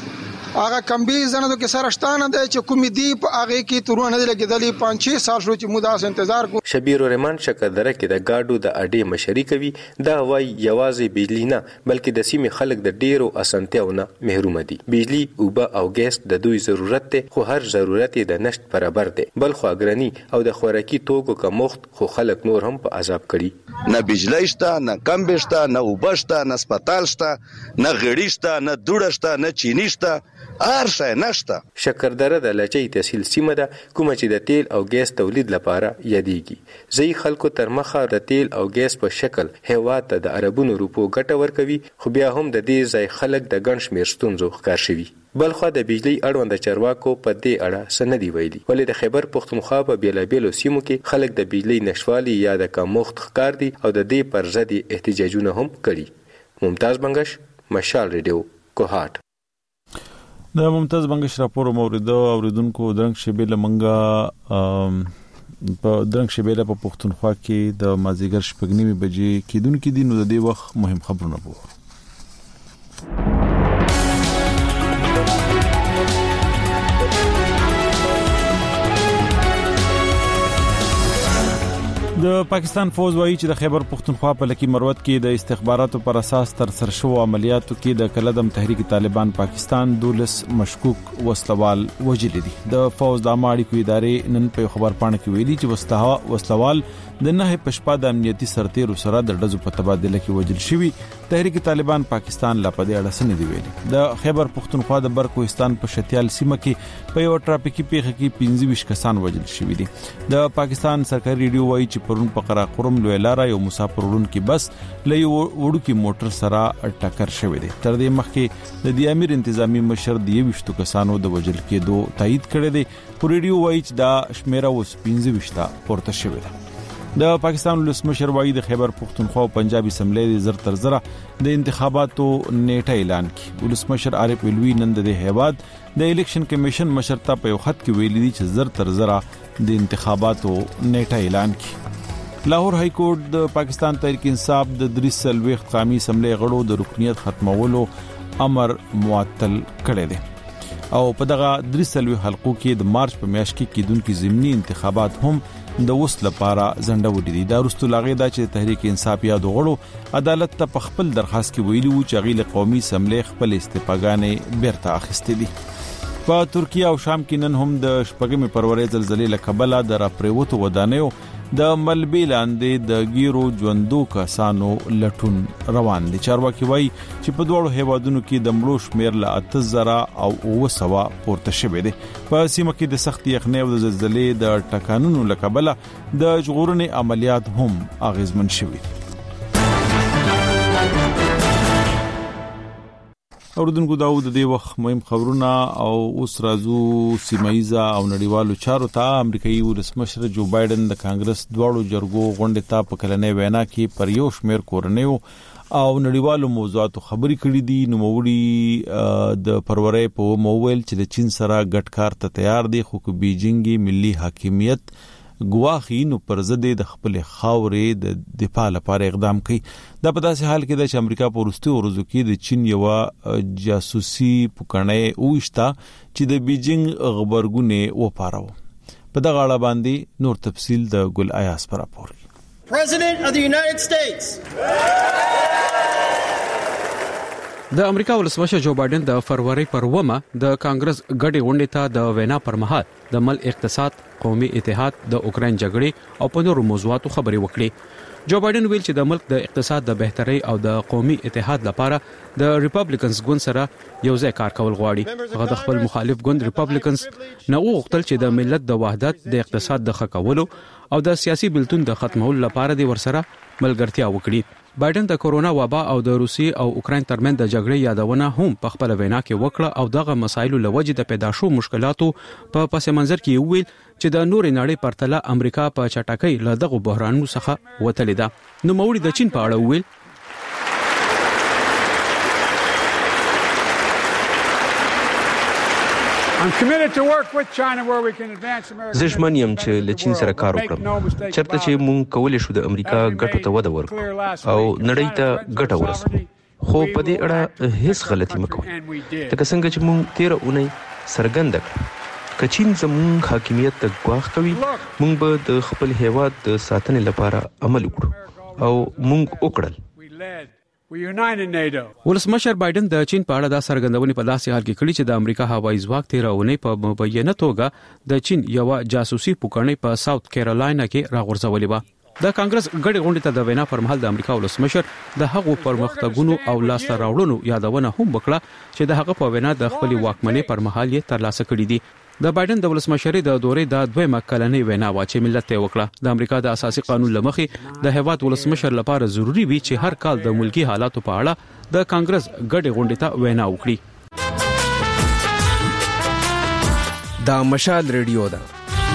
هغه کمبې زنه کې سره شتانه ده چې کومې دی په هغه کې ترونه نه لګېدلې پانچ شش سال شو چې موږ داس انتظار کو. شبیر الرحمن شکردره کې د گاډو د اډې مشري کوي دا وای یوازې بجلی نه بلکې د سیمې خلک د ډیرو اسانتیاونه محروم دي. بجلی اوبه او ګیس د دوی ضرورت دی خو هر ضرورت د نشټ برابر دی بل خو اګرنی او د خوراکي توکو کمښت خو خلک نور هم په عذاب کړي. نه بجلی شته نه کمبې شته نه اوبه شته نه سپټال شته نه غړي شته نه دوړه شته نه چینی شته ارسه نشته. شکردره د لچې تحصیل سیمه ده کومه چې د تیل او ګیس تولید لپاره یادېږي. ځای خلکو تر مخه د تیل او ګیس په شکل هیواد ته د عربونو روپو ګټه ورکوي، خو بیا هم د دې ځای خلک د ګڼ شمېر ستونزو ښکار شوي. بلخوا د بجلی اړوند چارواکو په دې اړه څه نه دي ویلي، ولې د خیبر پښتونخوا په بیلابیلو سیمو کې خلک د بجلی نشوالي یا د کمښت ښکار دي او د دې پر ضد احتجاجونه هم کړي. ممتاز بنگش، مشال ریډیو، کوهاټ. د ممتاز بنگش راپور موریدو اوریدونکو درنګ شبیله منګه په درنګ شبیله په پښتونخوا کې د مازیګر شپږ نیمې بجې کېدونکې دي. نو د دې وخت مهم خبرونه وو. د پاکستان فوج وایي چې د خیبر پښتونخوا په لکی مروت کې د استخباراتو پر اساس تر سره شو عملیاتو کې د کلدم تحریک طالبان پاکستان دولس مشکوک وسلوال وجل دي. د فوج د اماړي کو ادارې نن په خبر پاڼه کې ویلي چې وسله وسلوال د نه پښپا د امنیتي سرتیرو سره د ډزو په تبادله کې وجل شوی. تحریک طالبان پاکستان لا په دې اړه څه نه دی ویلي. د خیبر پښتونخوا د برکوهستان په شتیال سیمه کې په یو ټرافیکي پیښه کې پنځه ویشت کسان وجل شوی دي. د پاکستان سرکاري ریډیو وایي چې پرون په قراقرم لوی لاره یو مسافر وړونکي بس لې وړوکی موټر سره ټکر شوی دی. تر دې مخکې د دې امیر انتظامی مشر د یوشتو کسانو د وجل کېدو تایید کړی دی. پر ریډیو وایي چې دا شمیره اوس پنځه ویشت پورته شوی دی. د پاکستان ولسمشر وایي د خیبر پښتونخوا او پنجاب اسمبلی د زر تر زره د انتخاباتو نیټه اعلان کړي. ولسمشر عارف الوی نن د هیواد د الیکشن کمیشن مشرتا په یو خط کې ویلي دي چې زر تر زره د انتخاباتو نیټه اعلان کړي. لاهور های کورټ د پاکستان تحریک انصاف د دریس سلويخ قومي اسمبلی غړو د رکنیت ختمولو امر معطل کړی دی او په دغه دریس سلويخ حلقو کې د مارچ په میاشت کې کېدونکو ضمني انتخابات هم د وس لپاره زنده وډی دي. دا رستو لاغې دا چې تحریک انصاف یا د غړو عدالت ته په خپل درخواست کې ویلي وو چې غیله قومي اسمبلی خپل استفاګانې بیرته اخیستې دي. په ترکیه او شام کې نن هم د شپږمې فروری زلزلې له کبله د راپریوتو ودانیو د ملبې لاندې د ګیرو ژوندو کسانو لټون روان دي. چارواکي وایي چې په دوړو هیوادونو کې د مړو شمیر له اته زره او اوه سوه پورته شوی دی. په سیمه کې د سخت یخنۍ او د زلزلې د ټکانونو له کبله د ژغورنې عملیات هم اغیزمن شوي. اوردونکو داود د دې وخت مهم خبرونه او اوس راځو سیمایزه او نړیوالو چارو ته. امریکایي ولسمشر جو بایدن د کانګرس دواړو جرګو غونډې ته په کلنۍ وینا کې پر یو شمېر کورنیو او نړیوالو موضوعاتو خبرې کړې دي. نو موړي د فروری په موویل چې د چین سره ګډ کار ته تیار دي، خو که بیجینګ ملي حاکمیت ګواخي نو پر ضد د خپل خاورې د دفاع لپاره اقدام کوي. دا په داسې حال کې ده چې امریکا په وروستیو ورځو کې د چین یو جاسوسي پوکڼې اوښتا چې د بیجینګ خبرګونې وپاراو. په دغه اړه باندې نور تفصیل د ګل ایاس پر راپور. President of the United States. د امریکا ولسمشر جو بایدن د فروری پر ومه د کانګرس غړي غونډې ته د وینا پر مهال د ملک اقتصاد، قومي اتحاد، د اوکرين جګړې او په نورو موضوعاتو خبرې وکړي. جو بایدن ویل چې د ملک د اقتصاد د بهتري او د قومي اتحاد لپاره د ریپبلیکنز ګوند سره یو ځای کار کول غواړي. هغه د خپل مخالف ګوند ریپبلیکنز نه وغوښتل چې د ملت د وحدت، د اقتصاد د ښه کولو او د سیاسي بیلتون د ختمولو لپاره د ورسره ملګرتیا وکړي. بایدن د کورونا وبا او د روسي او اوکرين ترمن د جګړې یادونه هم په خپل وینا کې وکړه او دغه مسایلو لوجې د پیدا شو مشکلاتو په پس منظر کې ویل چې د نورې نړۍ پرتله امریکا په چټکۍ له دغه بحرانونو څخه وتلې ده. نو موړي د چین په اړه ویل زه ژمن یم چې له چین سره کار وکړم چېرته چې مونږ کولی شو د امریکا ګټو ته وده ورکړو او نړۍ ته ګټه ورسوو. خو په دې اړه هیڅ غلطي مه کوئ. لکه څنګه چې مونږ تیره اونۍ څرګنده کړه که چین زموږ حاکمیت ته ګواښ کوي، مونږ به د خپل هیواد د ساتنې لپاره عمل وکړو او مونږ وکړل. ولسمشر بایدن د چین په اړه د څرګندونې په داسې حال کې کړي چې د امریکا هوایي ځواک تیرونه په مبینه توګه د چین یو جاسوسي پوکڼې په ساوث کیرولاینا کې راغورځولې و. د کانګرس غړي غونډې ته د وینا پر مهال د امریکا ولسمشر د هغو پرمختګونو او لاسته راوړنو یادونه هم وکړه چې د هغه په وینا د خپل واکمنۍ پر مهال یې ترلاسه کړې دي. د بایدن د ولسمشرۍ د دورې د دویمه کلنۍ وینا وا چې ملت ته وکړه. د امریکا د اساسي قانون لمخې د هیواد ولسمشر لپاره ضروری وي چې هر کال د ملکی حالاتو په اړه د کانګرس غړي غونډې ته وینا وکړي. دا مشال ریډیو ده.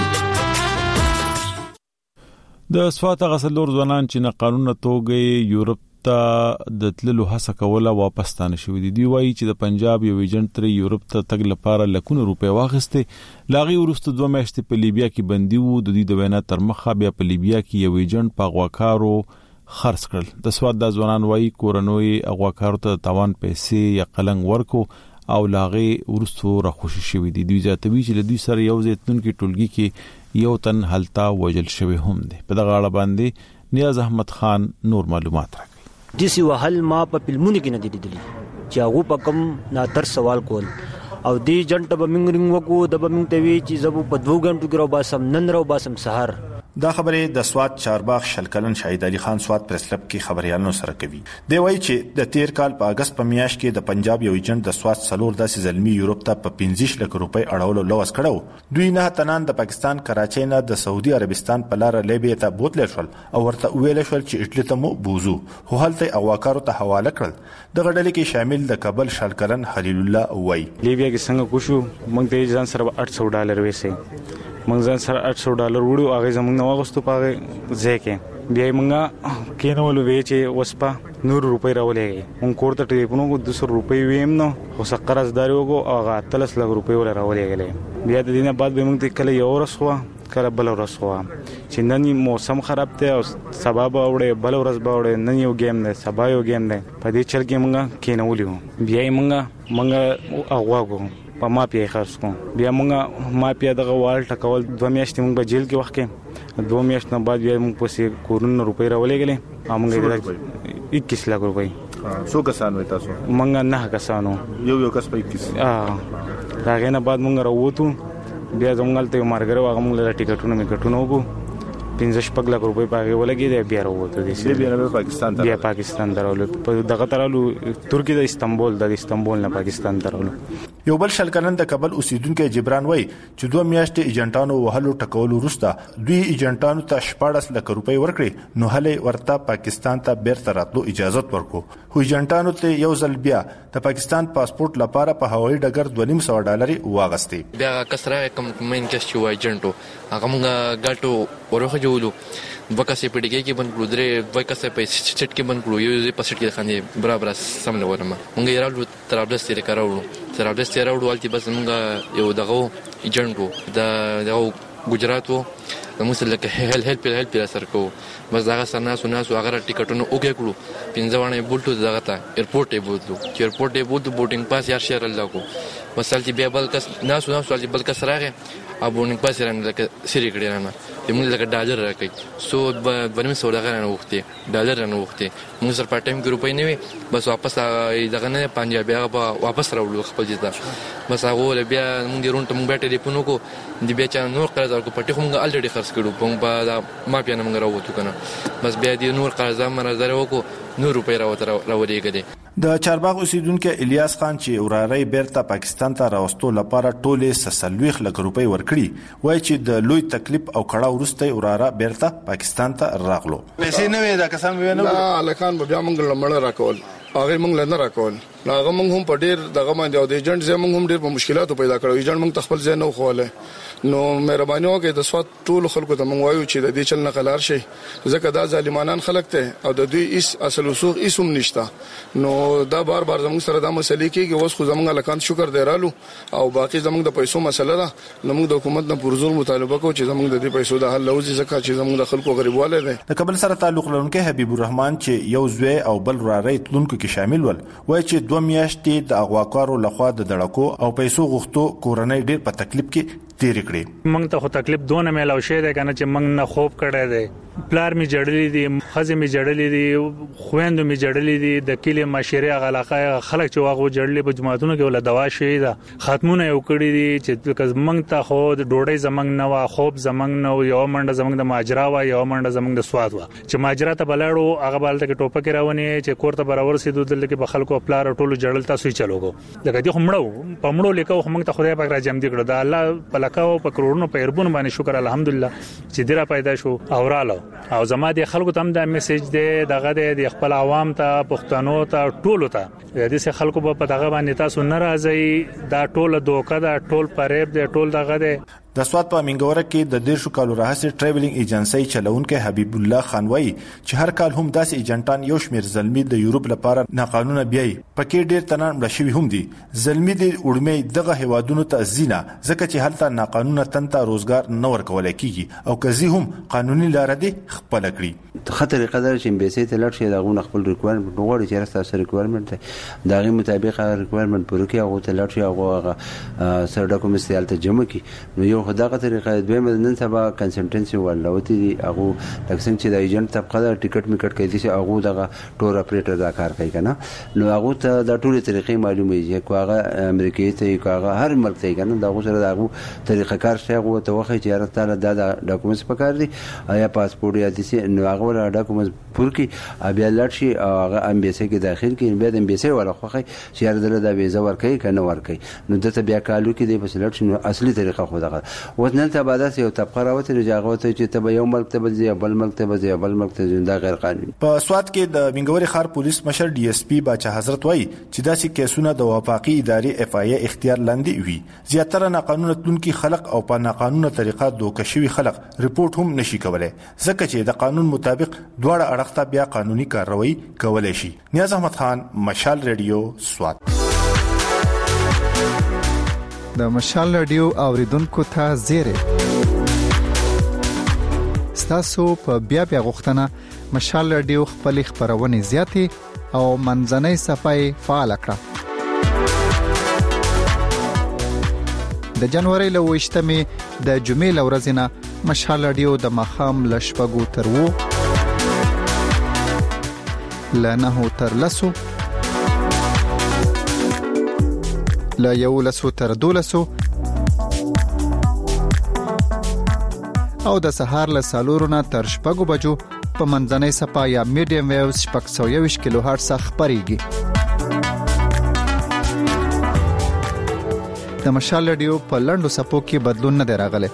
د سوات غسلور ځوانان چې نه قانون توګه یورپ ته د تللو هڅه کوله واپس تانه شوې دي. دی وایي چې د پنجاب یو ایجنټ تر یورپ ته تګ لپاره لکونه روپۍ واغسته. لاغي ورسته دوه میاشتې په لیبیا کې بندي وو. د دې د وینا تر مخه بیا په لیبیا کې یو ایجنټ په غواکارو خرڅ کړل. د سوات د ځوانان وایي کورنوي غواکارو ته تاوان پیسې یا قلنګ ورکو او لاغي ورسته راخوشي شوې دي. دوی ځاتوي چې له دوی سره یو ځایتون کې ټولګي کې یو تن هلتا وجل شوی هم دي. په دغه اړه باندې نیاز احمد خان نور معلومات راکړي. دیسی وحل ما په فلمونو کې نه دي لیدلي چې هغه په کم ناتر سوال کول او دی جنټ به موږ رنګ وکړو د به موږ ته وی چې زبو په دوه غنټو کې راو باسم نن راو باسم سحر. دا خبره د سوات چارباغ شلکلن شهید علي خان سوات پریس کلب کې خبريالانو سره کوي. دی وایي چې د تیر کال په اگست په میاشت کې د پنجاب یو ایجنټ د سوات سلور داسې زلمی یورپ ته په پنځه لک روپۍ اړولو لوس کړو. دوی نه تنان د پاکستان کراچۍ نه د سعودي عربستان په لار لیبیا ته بوتل شول او ورته ویل شول چې اټلی ته مو بوزو خو هلته اواکارو ته حواله کړل. د غړل کې شامل د کابل شلکلن خلیل الله وایي لیبیا کې څنګه کوشو موږ ته ځان سره آठ سو ډالر وېسه موږ ځان سره آठ سو ډالر وړو هغه زموږ نو واغستو پاره ځکه بیا موږ کینول وی چې وسپا نور روپۍ راولېږي موږ کوړه ټلیفون کو دو سو روپۍ ویم نو خو سقرز داري وګو هغه تلس لک روپۍ ول راولېږي. بیا د دینه بعد به موږ ته کله یو ورځ خو کله بل ورځ خو چې نن موسم خراب دی او سبب اوړې بل ورځ به اوړې نن یو گیم دی سبا یو گیم دی په دې چل کې موږ کینولیو بیا موږ موږ هغه په ماپیا خرڅ کوم. بیا موږ ماپیا دغه وال ټکول دوه میاشتې موږ په جیل کې وخت کې دوه میاشتې نه بعد بیا موږ پسې کورونه روپۍ راولېږلې موږ اکیس لک روپۍ. څو کسان وای تاسو؟ موږ نه کسانو یو یو کس په اکیس. اه دا غنه بعد موږ راووتو بیا زمونږ ته مارګره واغ موږ له ټیکټونو می کټونو وګو پنځه شپږ لک روپۍ پاغي ولګي دی بیا راووتو دي بیا نه پاکستان ته بیا پاکستان درولو په دغه ترالو ترکی د استانبول د استانبول نه پاکستان درولو. یو بل شلکلن د کابل اوسیدونکو جبران وای چې دوه میاشتې ایجنټانو وهلو ټکولو وروسته دوی ایجنټانو ته شپږ لک روپۍ ورکړي نو هله ورته پاکستان ته بیرته راتلو اجازه ورکو. خو ایجنټانو ته یو ځل بیا د پاکستان پاسپورت لپاره په هوایي ډګر دوه نیم سو ډالر واغستي. بیا کسره کوم مین کس چې ایجنټو هغه موږ ګټو ورخه جوړو وکاسې پډیګي کې بند کړو درې وکاسې په سټ کې بند کړو یو په سټ کې خانې برابر سم نه ورما موږ یې راوړو ترابلس تیر کراوړو ترابلس تیر راوړو التي بس موږ یو دغه ایجنټو د دغه ګجرات وو موږ سره لکه هل هل په هل په سر کو بس هغه سره ناس ناس هغه ټیکټونو وګه کړو پنځه وانه بولټو دغه ته ایرپورټ یې بوتلو چې ایرپورټ یې بوتلو بوټینګ پاس یار شهر الله کو وسالتي بیا بل کس ناس ناس ولې بل کس راغی ابونګ پاس رانه لکه سری کړی رانه موږ لکه ډالر راکې سو باندې سو دغه نه وخته ډالر نه وخته موږ سره پټ ټایم کې روپۍ نه وي بس واپس دغه نه پنجاب بیا واپس راوړو خپل ځای بس هغه بیا موږ رونټ موږ بیٹه ریپونو کو دی بیا چا نور قرض ورکو پټي خو موږ الریډي خرڅ کړو په با ما پیانه موږ راوته کنه بس بیا دی نور قرض ما نظر وکړو نور روپۍ راوته راوړيږي. د چارباغ اوسیدونکو الیاس خان چې وراري بیرته پاکستان ته راوستو لپاره ټوله سلويخ لک روپۍ ورکړي وای چې د لوی تکلیف او کړه ورسته وراره بیرته پاکستان ته راغلو. پیسې نه وې دا قسم وې نه الکان بیا موږ لمړ راکول هغه موږ لنه راکول هغه موږ هم په ډیر دغه باندې او د ایجنټ زموږ موږ هم ډیر په مشکلاتو پیدا کړو ایجنټ موږ تخپل ځای نه خوله نو مهرباني وکړئ د سوات ټول خلکو ته موږ وایو چې د دې چل نه قلار شي ځکه دا ظالمانان خلک ته او د دوی اس اصل وسوق اسم نشتا نو دا بار بار زموږ سره د مسلې کېږي اوس خو زموږ لکان شکر دی رالو او باقي زموږ د پیسو مسله ده نو موږ د حکومت نه پرزور مطالبه کوو چې زموږ د دې پیسو د حل لوزي ځکه چې زموږ د خلکو غریبواله ده. د کابل سره تعلق لرونکي حبیب الرحمن چې یو زوی او بل وراره تلونکو کې شامل ول وایي چې دوه میاشتې د اغواکارو لخوا د دړکو او پیسو غوښتو کورنۍ ډیر په تکلیف کې تیر کړې. موږ ته خو تکلیف دونه ملاو شي ده کنه چې موږ نه خوب کړی دی. پلار می جړلې دي، خزه می جړلې دي، خويندو می جړلې دي، د کلی مشيره غلاقه خلک چې واغو جړلې په جماعتونو کې ول دوا شي ده. ختمونه یو کړی دي چې موږ ته خو د ډوډۍ زمنګ نه وا، خوب زمنګ نه، یو منډه زمنګ د ماجرا وا، یو منډه زمنګ د سواد وا. چې ماجرا ته بلاړو هغه بالته کې ټوپک راونی چې کوړه برابر سي دوه دل کې په خلکو خپل ټولو جړل تاسو چلوګو. لکه دې همړو پمړو لیکو موږ ته خدای پاک را جام دي کړو. دا الله په لکاو په کرونو په اربون باندې شکر الحمدلله چې ډیره پیدا شو اوراله. او زما د خلکو ته هم دا میسج دی دغه د خپل عوام ته، پښتنو ته، ټولو ته د دې خلکو په دغه باندې تاسو نه راځي. دا ټول دوکه دا ټول فریب دی، ټول دغه دی. د سواد په منګوره کې د دیرشو کالو راهیسې ټریولینګ ایجنسی چلونکو حبیب الله خان وایي چې هر کال هم داسې ایجنټان یو شمیر زلمی د یورپ لپاره ناقانونه بیاي. پکې ډیر تنان مړ شوی هم دي. زلمی د وړمې دغه هوادونو ته زینا ځکه چې هلته ناقانونه تنته روزګار نه ورکول کیږي او کزي هم قانوني لار دي خپل کړی. خطر قدر چې امبیسي ته لړ شي دغه خپل ریکوایرمنت وګوري چې راستاسو ریکوایرمنت دغه مطابق ریکوایرمنت پوره کوي او ته لړ شي هغه سر ډاکومنټس ته جمع کوي. نو یو خدای طریقه دوی مدنن سبا کنسلټنسي ولوتی دي هغه تقسیم چې د ایجنټ طبقه د ټیکټ میکټ کوي چې هغه دغه ټور اپریټر دا کار کوي کنه. نو هغه ته د ټولې طریقې معلومه وي چې هغه امریکایي ته هغه هر ملک ته کنه دغه سره دغه طریقه کار شي هغه ته وخت چې هر تعالی د ډاکومنټس پکار دي یا پاسپورت یا دي نو هغه ول ډاکومنټس پور کی بیا لړشي هغه امبیسي کې داخل کې بیا د امبیسي ولا خوخه چې هر دله د ویزا ورکړي کنه ورکړي. نو دته بیا کالو کې دی بس لړشي نو اصلي طریقه خو دغه نن ته بعد یو طبقه راوته رجاغه ته چې ته یو ملک ته بل بل ملک ته بل ملک ته دا غیر قانوني. په سواد کې د منګوري خار پولیس مشر ډي اس پی باچا حضرت وایي چې داسې کیسونه د وفاقي ادارې اف آی ای اختیار لاندې وي. زیاتره ناقانونه تونکي خلق او په ناقانونه طریقه دوکشوي خلق ریپورت هم نشي کولای ځکه چې د قانون مطابق دواړه اړخ ته بیا قانوني کاروایی کولای شي. نیاز احمد خان، مشال ریډیو، سواد. د مشال رادیو اوریدونکو ته زیره ستاسو په بیا بیا غوښتنه مشال رادیو خپل خبرونه زیاتې او منځنۍ صفای فعال کړه. د جنوري له وشتمې د جمعې لورځنه مشال رادیو د مخام لشپګو تر وو لنه تر لسو لا یو لسو تر دولسو او د سهار له سالورونه تر شپږو بجو په منځنۍ صفا یا میډیم ویوز شپږ سوه یوویشت کیلو هرټز خپرېږي. د مشال رادیو په لنډو صفو کې بدلون نه دی راغلی.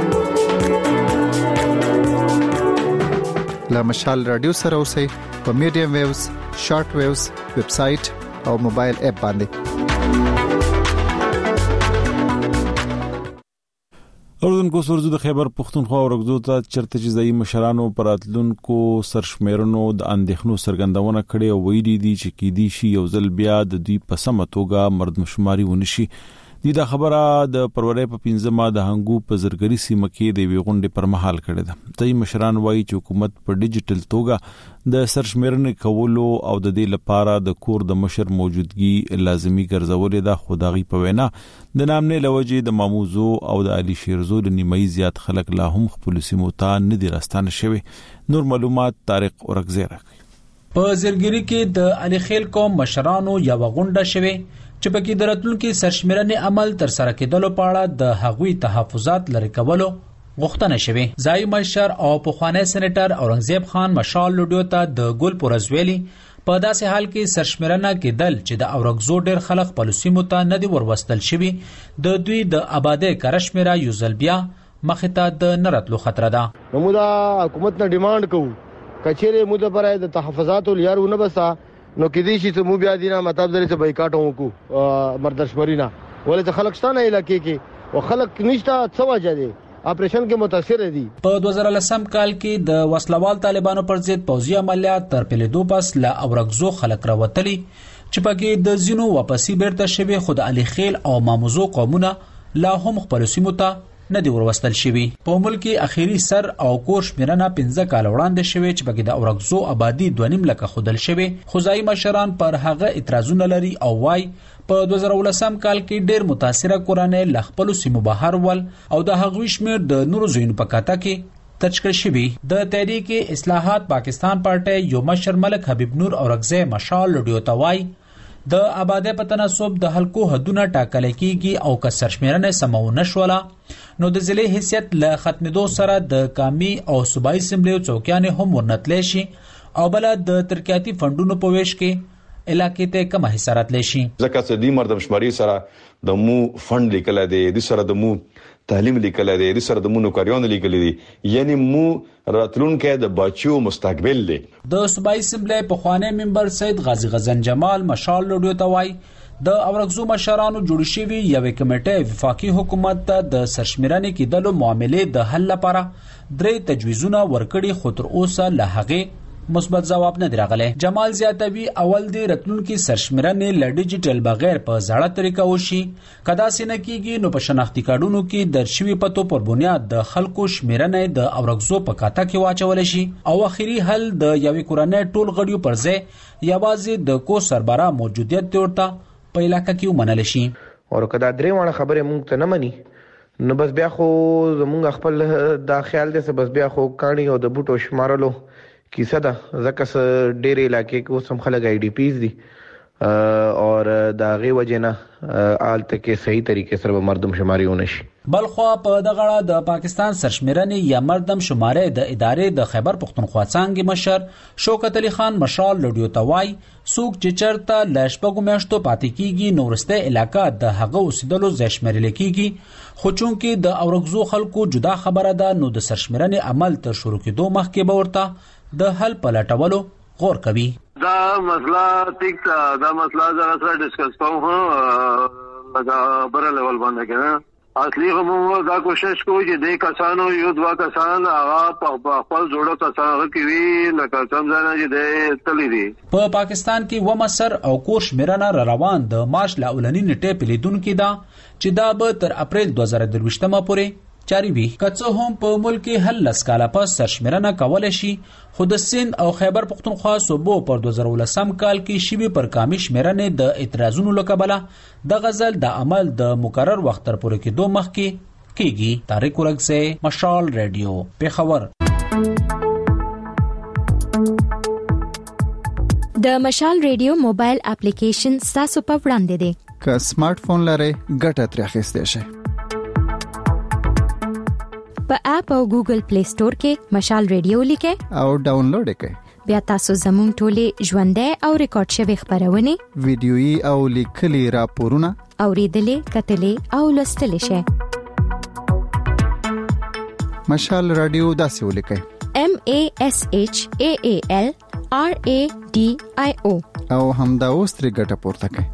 له مشال رادیو سره اوسئ په میډیم ویوز، شارټ ویوز، ویب سټ او موبایل اپ باندې. اردوونکو سرزو د خیبر پختونخوا ورغزو ته چرته چې ځای مشرانو پراتلونکو سرشمیرنو د اندېښنو سرګندونه کړي او ویلي دي چې کې دي شي یو ځل بیا د دوی په سمه توګه مردمشماري ونشي. د دا خبره د پرورې په پنځمه د هنګو په زرګري سیمه کې د ویغونډې پر مهال کړي ده. ځای مشران وایي چې حکومت په ډیجیټل توګه د سرشمیرنې کولو او د دې لپاره د کور د مشر موجودګي لازمي ګرځولې ده. خدایي په وینا د نامنې لوجې د ماموزو او د علي شیرزو د نیمایي زیات خلک لا هم خپل سیمو ته نه دي راستانه شوي. نور معلومات طارق اورکزی راکوي. په زرګری کې د علي خیل قوم مشرانو یو غونډه شوه چې په کې د راتلونکو سرشمیرنې عمل تر سره کېدلو په اړه د هغوی تحفظات لري کولو غوښتنه شوه. ځای مشر او پخوانی سېنیټر اورنګزیب خان مشال لوډیو ته د ګل پورزویلی په داسې حال کې سرشمیرنه کېدل چې د اورګزو ډېر خلک په لسیمو ته نه دی وروستل شوي د دوی د آبادی کرشمیره یو ځل بیا مخې ته د نرتلو خطر ده. نو دا حکومت نه ډیماند کوو کچېره موږ لپاره د تحفظاتو لیارونه بسا نو کې دي چې مو بیا دینه مطلب درې څه بایکاټ وکړو مردشمرینا ولې خلک ستانه علاقې کې او خلک نشته څه وجه دي اپریشن کې متاثر دي. په دوه زره لسم کال کې د وسلوال طالبانو پر ضد پوځي عملیات تر پیلېدو پس لا اورګزو خلک راوتلي چې پکې د زینو واپسی بیرته شوی. خود علي خیل او ماموزو قومونه لا هم خپل سیمو ته نه دی وروستل شوی. په ملک کې اخیری سر او کور شمیرنه پنځه کال وړاندې شوی چې پکې د اورګزو آبادی دوه نیم لکه خودل شوی. خدای مشران پر هغه اعتراضونه لري او وايي په دوه زره ولسم کال کې ډېر متاثره کورنۍ له خپلو سیمو بهر ول او د هغوی شمېر د نورو ځایونو په کاته کې تچکړ شوی. د تحریک اصلاحات پاکستان پارټي یو مشر ملک حبیب نور اورغزی مشال لډیو توای د آباده په تناسب د حلقو حدونه ټاکل کیږي او که سرشمیرنه سمونه شولا نو د ضلع حیثیت له ختمېدو سره د قومي او صوبایي اسمبلی څوکیان هم ورنتلی شي او بل د ترقیاتي فندونو په ویش کې علاقې ته کم حصارت لشي. ځکه چې د مردم شماري سره د مو فند لیکل دی د سره د مو تعلیم لیکل دی د سره د مو نوکریان لیکل دي یعنی مو راتلونکو د بچو مستقبل دی. د صوبایي اسمبلی په خوانه منبر سید غازی غزن جمال مشال لډیو توای د اورغزو مشرانو جوړ شوی یوې کمیټې وفاقي حکومت ته د سرشمیرنې کېدلو معاملې د حل لپاره درې تجویزونه ورکړي خو تر اوسه له هغه مثبت جواب نه دراغله. جمال زیاتوی اول دی راتلونکي سرشمیرنې ل ډیجیټل بغیر په زړه طریقه وشي کدا سینه کیږي نو په شناختی کارډونو کې درشوي پتو پر بنیاد د خلکو شمیرنې د اورغزو په کاته کې واچول شي او اخیری حل د یوې کورنۍ ټول غړیو پر ځای یوازې د کو سربرا موجودیت ورته په علاقې کې ومنل شي. او کدا درې وانه خبره مونږ ته نه مني نو بس بیا خو زمونږ خپل دا خیال دی چې بس بیا خو کانی او د بوټو شمارلو کیسه ده ځکه چې ډېر علاقې کې اوس هم خلک آی ډي پیز دي اور دا غي وجنه آلته کې صحیح طریقې سره مردم شماري ونشي. بلخوا په دغه اړه د پاکستان سرشمیرنې یا مردم شمارې د ادارې د خیبر پختونخوا څنګه مشر شوکت علي خان مشال لډیو توای سوق چې چرته لښپګو میاشتو پاتې کیږي نورسته علاقہ د هغه اوسیدلو زشمرل کیږي خو چونکې د اورغزو خلکو جدا خبره ده نو د سرشمیرنې عمل تر شروع کېدو مخکې به ورته د حل پلټولو غور کوي. دا مسله ټیک دا مسله زغه سره ډیسکس کوم هو دا بر لیول باندې کنه اصلي هم دا کوشش کوي چې د کسانو یو دوا کسان هغه په خپل جوړو کسانو کې وی لکه څنګه چې د تللی دي. په پاکستان کې و مصر او کوش میرانه روان د مارچ لا اولنی نیټه پلیدونکو دا چې دا به تر اپریل دوه زره درویشتمه پورې چاري وي. کڅو هم په ملک هل لسکاله پس سرشمیرنه کول شي خو د سند او خیبر پختونخوا صوبو پر دوه زره ولسم کال کې شیبي پر کامي شمیرنه د اعتراضونو لکبله د غزل د عمل د مقرر وخت تر پورې کې دوه مخ کې کیږي. طارق ورغزی مشال ریډیو پیښور. د مشال ریډیو موبایل اپلیکیشن تاسو په وړاندې دی که سمارټ فون لرئ ګټه ترې اخیستئ شئ. په اپ او ګوګل پلی سٹور کې مشال ریډیو لیکئ او ډاونلوډ کړئ. بیا تاسو زموږ ټولې ژوندۍ او ریکارډ شوی خبرونه ویډیويي او لیکلي راپورونه اوریدلې کتلې او لوستلې شئ. مشال رادیو داسې ولیکئ M A S H A A L R A D I O او همدا اوس ترې ګټه پورته کړئ.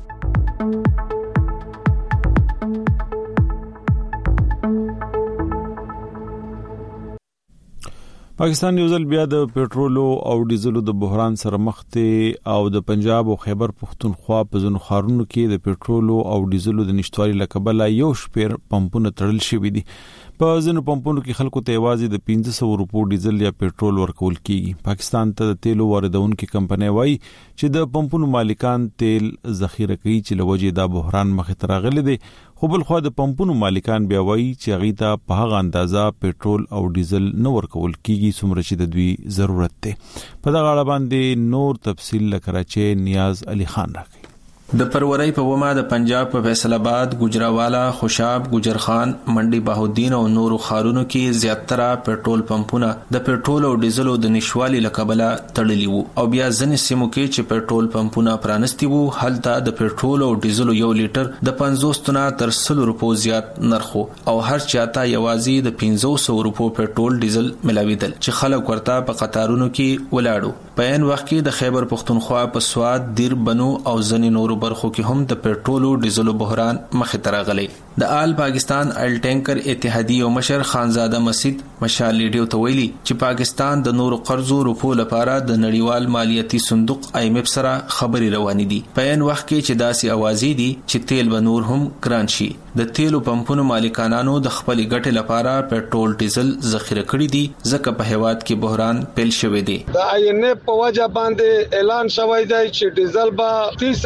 پاکستان یو ځل بیا د پېټرولو او ډیزلو د بحران سره مخ دی او د پنجاب او خیبر پختونخوا په ځینو ښارونو کې د پېټرولو او ډیزلو د نشټوالي لکبله یو شپیر پمپونه تړل شوي دي. په ځینو پمپونو کې خلکو ته یوازې د پنځه سوه روپو ډیزل یا پېټرول ورکول کیږي. پاکستان ته د تیلو واردونکو کمپنۍ وایي چې د پمپونو مالکان تیل ذخیره کوي چې لوجې دا بحران مخ ته راغلی دی خو بل خو د پمپونو مالکان بیا وایي چې هغه ته په هغه اندازه پېټرول او ډیزل نه ورکول کیږي څومره چې د دوی ضرورت دی. په دغه اړه باندې نور تفصیل لکراچي نیاز علي خان راکړي. د پرورۍ په ومه د پنجاب په فیصل آباد، گجراوالا، خوشاب، گجرخان، منډي بهاودین او نورو ښارونو کې زیاتره پېټرول پمپونه د پېټرول او ډیزلو د نشوالي لکبله تړلي وو او بیا ځینې سیمو کې چې پېټرول پمپونه پرانستی وو هلته د پېټرول او ډیزلو یو لیټر د پنځوس نه تر سلو روپو زیات نرخو او هر چاته یوازې د پنځه سوه روپو پېټرول ډیزل ملاویدل چې خلک ورته په قطارونو کې ولاړو. په عین وخت کې د خیبر پختونخوا په سواد، دیر بنو او ځینې نورو برخو کې هم د پېټرول او ډیزلو بحران مخې ته راغلی. د آل پاکستان آیل ټینکر اتحادیې او مشر خانزاده مسعود مشال ریډیو ته ویلي چې پاکستان د نورو قرضو روپو لپاره د نړیوال مالیاتي صندوق آی ایم ایف سره خبرې روانې دي. په عین وخت کې چې داسې اوازې دي چې تیل به نور هم ګران شي. د تیلو پمپونو مالکانانو د خپل ګټې لپاره پېټرول ډیزل ذخیره کړي دي ځکه په هیواد کې بحران پیل شوی دی. د آی ایم ایف په وجه باندې اعلان شوی دی چې ډیزل به تیس سے بتیس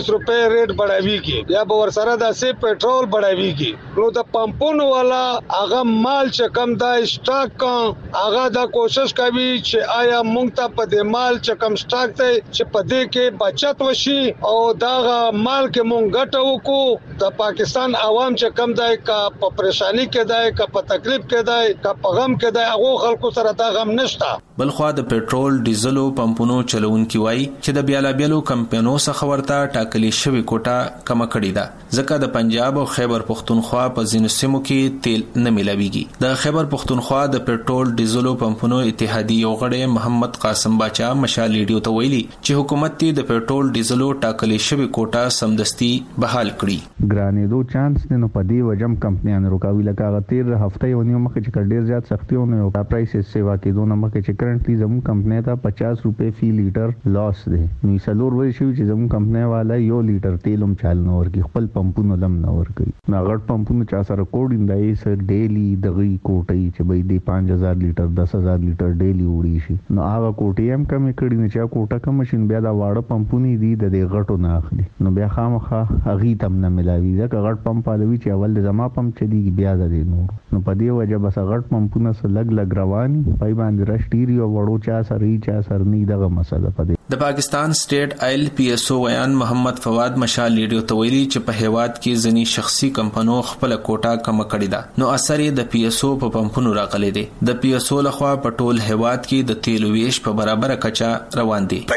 बीस रुपए रेट बढ़ावीږي या به ورسره د سی پټرول बढ़ावीږي نو د پمپونو والا هغه مال چې کم دا سٹاک هغه دا کوشش کوي چې آیا مونږ ته په دې مال چې کم سٹاک ته چې په دې کې بچت وشي او دا مال کې مونږ ګټو وکړو د پاکستان عوام چې کم دای کا په پریشانی کې دای کا په تکلیف کې دای کا په غم کې دای هغه خلکو سره دا غم نشته. بلخوا د پېټرول ډیزلو پمپونو چلوونکي وایي چې د بیلابیلو کمپنیو څخه ورته ټاکلي شوی کوټه کم کړی ده ځکه د پنجاب او خیبر پختونخوا په ځینو سیمو کې تیل نه ملاويږي. د خیبر پختونخوا د پېټرول ډیزلو پمپونو اتحادیې یو غړی محمد قاسم باچا مشال ریډیو ته ویلي چې حکومت ته د پېټرول ډیزلو ټاکلي شوی کوټه سمدستي بحال کړي. ګرانې دو چانس نه په دې وجم کمپنیان روکاوي لکه غتیر هفته یو نیو مخه چې ډیر زیات سختیونه یو پرایس سیوا کې دوه مخه چې کرنټلی زمو کمپنی ته پچاس روپے فی لیټر لاس دی. نو سلور وای شو چې زمو کمپنی والا یو لیټر تیلم چال نه ورکی خپل پمپونو لم نه ور کوي. نو غټ پمپونو چا سره کوډیندای سر ډیلی دغه کوټي چې به دې پنځه هزار لیټر دس هزار لیټر ډیلی وړي شي. نو هغه کوټي هم کم کړي نه چې کوټه کم ماشين بیا دا واړه پمپونی دي د دې غټو نه اخلي. نو بیا خامخا هغه تم نه ملاوي ځکه غټ پمپ پالوي چې اول زما پمپ چلیږي بیا د دې نور. نو په دې وجه بس غټ پمپونه سره لګ لګ رواني پای باندې راشتيري او وړو چا سره ای چا سره نه دغه مسله پدې. د پاکستان سټیټ آیل پی ایس او ویان محمد فواد مشال ریډیو ته ویلي چې په هیواد کې ځنی شخصي کمپنیو خپل کوټه کم کړی ده. نو اثر یې د پی ایس او په پمپونو راغلي دي. د پی ایس او لخوا په ټول هیواد کې د تیلو ویش په برابر کچا روان دي.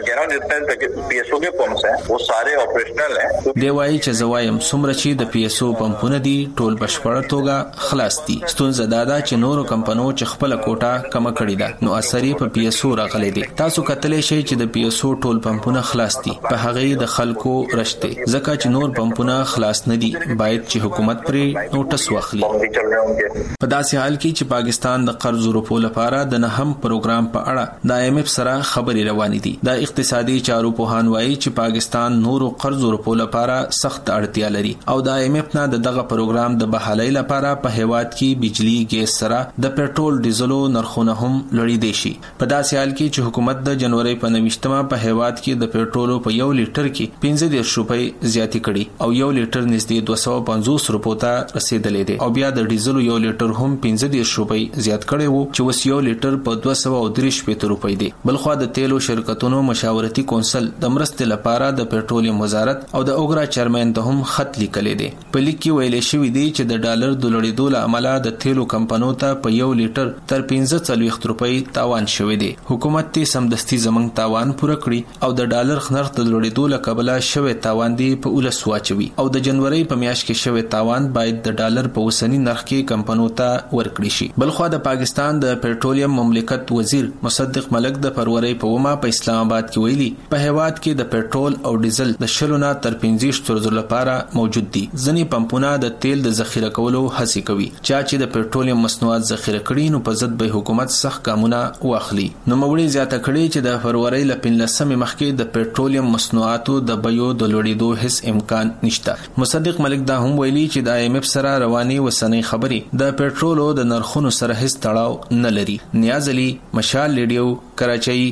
دی وایي چې زوایم څومره چې د پی ایس او پمپونه دي ټول بشپړ توګه خلاص دي. ستونزه دا ده چې نورو کمپنیو چې خپل کوټه کم کړی ده نو اثر یې په پی ایس او راغلي دي. تاسو کتلې شئ چې د پی ایس او ټول پمپونه خلاص دي په هغه د خلکو رشته ځکه چې نور پمپونه خلاص نه دي باید چې حکومت پرې نوټس واخلي. په داسې حال کې چې پاکستان د قرض ورکولو لپاره د نهم پروګرام په اړه د ایم ایف سره خبرې روانې دي. د اقتصادي چارو پوهان وایي چې پاکستان نورو قرض ورکولو لپاره سخت اړتیا لري او د ایم ایف نه دغه پروګرام د بحالۍ لپاره په هیواد کې بجلی ګیس سره د پېټرول ډیزلو نرخونه هم لوړې دي شي. په داسې حال کې چې حکومت د جنوري په نوښتمه په هیواد کې د پېټرولو په یو لیټر کې پنځه دېرش روپۍ زیاتې کړي او یو لیټر نږدې دوه سوه پنځوس روپو ته رسیدلې دي او بیا د ډیزلو یو لیټر هم پنځه دېرش روپۍ زیات کړي وو چې اوس یو لیټر په دوه سوه درې شپېته روپۍ دی. بلخوا د تیلو شرکتونو مشاورتي کونسل د مرستې لپاره د پېټرولیم وزارت او د اوګرا چیرمن ته هم خط لیکلی دی. په لیک کې ویل شوی دی چې د ډالر د لوړېدو له امله د تیلو کمپنیو ته په یو لیټر تر پنځه څلوېښت روپۍ تاوان شوی دی. حکومت ته سمدستي زمنګ تاوان پوره کړي او د ډالر نرخ د لوړېدو له کبله شوی تاوان دی په ولس واچوي او د جنوري په میاشت کې شوی تاوان باید د ډالر په اوسنی نرخ کې کمپنیو ته ورکړي شي. بلخوا د پاکستان د پېټرولیم مملکت وزیر مصدق ملک د فروری په ومه په اسلام آباد کې ویلي په هیواد کې د پېټرول او ډیزل د شلونه تر پنځه ورځو لپاره موجود دي. ځینې پمپونه د تیل د ذخیره کولو هڅه کوي چې د پېټرولیم مصنوعات ذخیره کړي نو په ضد به حکومت سخت ګامونه واخلي. نو موري زیاته کړي چې د فروری ل پنځلسمې مخکې د پېټرولیم مصنوعاتو د بیو د لوړېدو هیڅ امکان نشته. مصدق ملک دا هم ویلي چې د ایم ایف سره رواني وسنۍ خبرې د پېټرولو د نرخونو سره هیڅ تړاو نه لري. نیاز علي مشال ریډیو کراچۍ.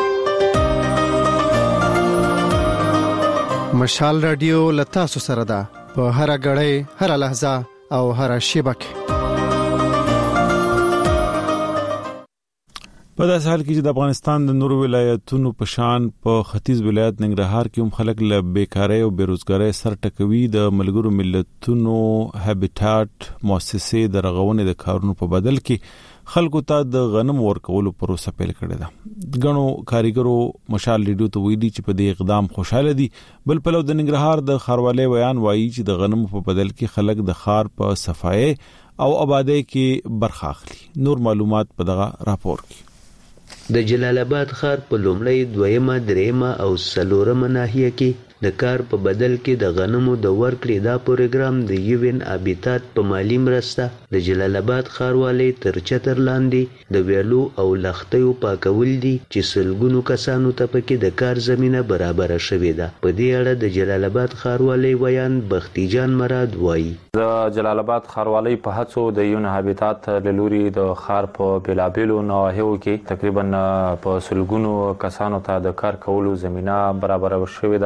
مشال رادیو لتا سو سره ده په هر غړې هر لحظه او هر شیبه کې. په داسې حال کې چې د افغانستان د نورو ولایتونو په شان په ختیځ ولایت ننګرهار کې هم خلک له بیکارۍ او بیروزګارۍ سر ټکوي. د ملګرو ملتونو هابیټاټ مؤسسې د رغونې د کارونو په بدل کې خلکو ته د غنم ورکولو پروسه پیل کړې ده. غنو کاریګرو مشال ریډیو ته ویلي چې په دې اقدام خوشاله دي. بل پلو د ننګرهار د خاروالۍ ویان وایي چې د غنمو په بدل کې خلک د خار په صفایي او آبادی کې برخه اخلي. نور معلومات په دغه راپور کې. د جلال آباد ښار په لومړی دویمه دریمه او څلورمه ناحیه کې د کار په بدل کې د غنمو د ورکړې دا پروګرام د یوین هابیټاټ په مالی مرسته د جلال آباد ښاروالۍ تر چتر لاندې د ویلو او لښتیو پاکول دي چې سلګونو کسانو ته پکې د کار زمینه برابره شوې ده. په دې اړه د جلال آباد ښاروالۍ ویان بختي جان مراد وایي د جلال آباد ښاروالۍ په هڅو د یوین هابیټاټ له لوري د ښار په بیلابیلو نواحیو کې تقریبا په سلګونو کسانو ته د کار کولو زمینه برابره شوې ده. دا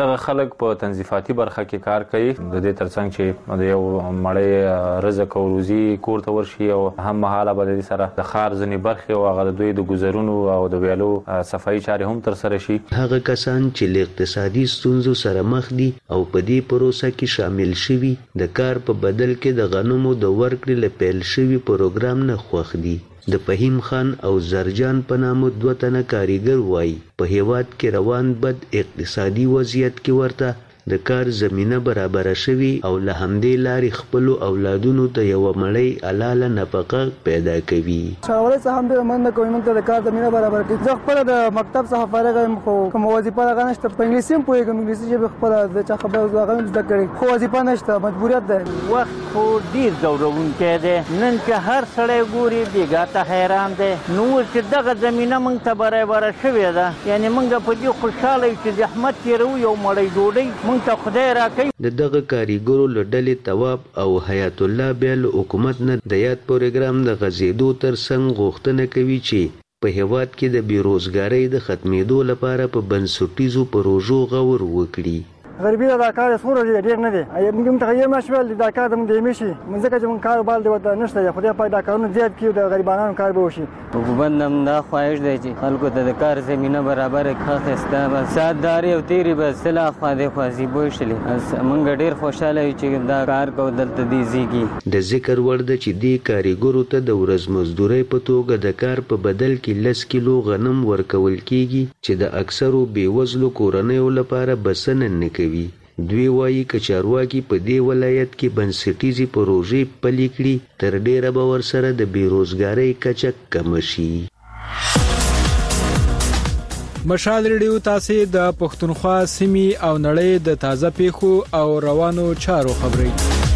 دغه خلک په تنظیفاتي برخه کې کار کوي د دې ترڅنګ چې د یو مړی رزق او روزي کور ته ورشي او هم مهاله به د سره د ښار ځینې برخې او هغه د دوی د ګذرونو او د ویالو صفایي چارې هم ترسره شي. هغه کسان چې له اقتصادي ستونزو سره مخ دي او په دې پروسه کې شامل شوي د کار په بدل کې د غنمو د ورکړې له پیل شوي پروګرام نه خوښ دي. د فهیم خان او زرجان په نامه دوه تنه کاریګر وایي په هیواد کې روان بد اقتصادي وضعیت کې ورته د کار زمینه برابره شوي او له همدې لارې خپلو اولادونو ته یوه مړۍ حلاله نفقه پیدا کوي. ښاروالۍ څخه هم ډېره مننه کوم موږ ته د کار زمینه برابره کړي. زه خپله د مکتب څخه فارغ یم خو کومه وظیفه هغه نشته. په انګلیسي هم پوهېږم، انګلیسي ژبې خپله د چا خبره هغه هم زده کړې خو وظیفه نشته، مجبوریت دی. وخت خو ډېر ځورونکی دی. نن چې هر سړی ګوري بېګا ته حیران دی. نو اوس چې دغه زمینه موږ ته برابره شوې ده، یعنې موږ په دې خوشحاله یو چې زحمت تېروو یو مړۍ ډوډۍ د دغه کاریګرو له ډلې تواب او حیات الله بیا له حکومت نه د یاد پروګرام د غځېدو ترڅنګ غوښتنه کوي چې په هیواد کې د بېروزګارۍ د ختمېدو لپاره په بنسټیزو پروژو غور وکړي. غریبي د کار څومره ډېر نه دی. موږ متغیر نه شول د کار د موږ دی شي ځکه چې موږ کار بال دی وته نشته. خدای پاک دا کارونه زیات کړي د غریبانو کار به وشي. حکومت نم دا خواهش دی چې خلکو ته د کار زمینه برابر کړي. خسته ساتداري او تیری به سلا خو د خوازي بوشلې موږ ډېر خوشاله یو چې دا کار کو دلته دی زیږي. د ذکر وړ ده چې دې کاریګرو ته د ورځ مزدورۍ په توګه د کار په بدل کې لس کیلو غنم ورکول کیږي چې د اکثرو بېوزلو کورنیو لپاره بسنه نه کوي. دوی وایي که چارواکي په دې ولایت کې بنسټیزې پروژې پلي کړي تر ډېره به ورسره د بېروزګارۍ کچه کمه شي. مشال ریډیو تاسو د پښتونخوا سیمې او نړۍ د تازه پیښو او روانو چارو خبري.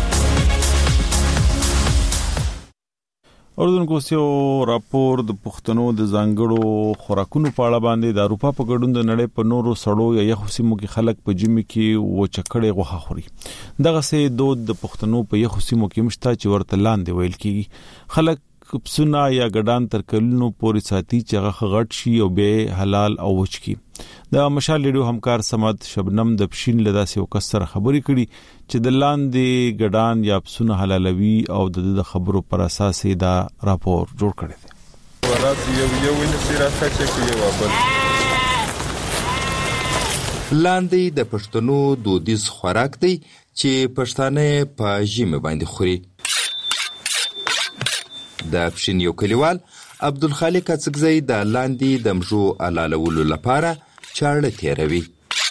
اردن کوسیو راپور د پښتنو د ځانګړو خوراکونو په اړه باندې د اروپا په ګډون د نړۍ په نورو سړو یا یخو سیمو کې خلک په جمی کې وچکړې غوښه خوري. دغه سه دود د پښتنو په یخو سیمو کې مشته چې ورته لاندې ویل کیږي. خلک پسونه یا ګډان تر کلونو پورې ساتي چې هغه غټ شي او به حلال او وچ کی. د مشال ریډیو همکار سمد شبنم د پښین لدا سه وکسر خبري کړي چې د لاندې ګډان یا پسونه حلالوي او د خبرو پر اساس دا راپور جوړ کړی دی. ورات یو یو نسی راځي چې یو بل لاندې د پښتنو دودیز خوراک دی چې پښتانه په ژمه باندې خوري. د پښین یو کلیوال عبدالخالق اڅکزی د لاندې د مژو حلالولو لپاره چاړه تیروي.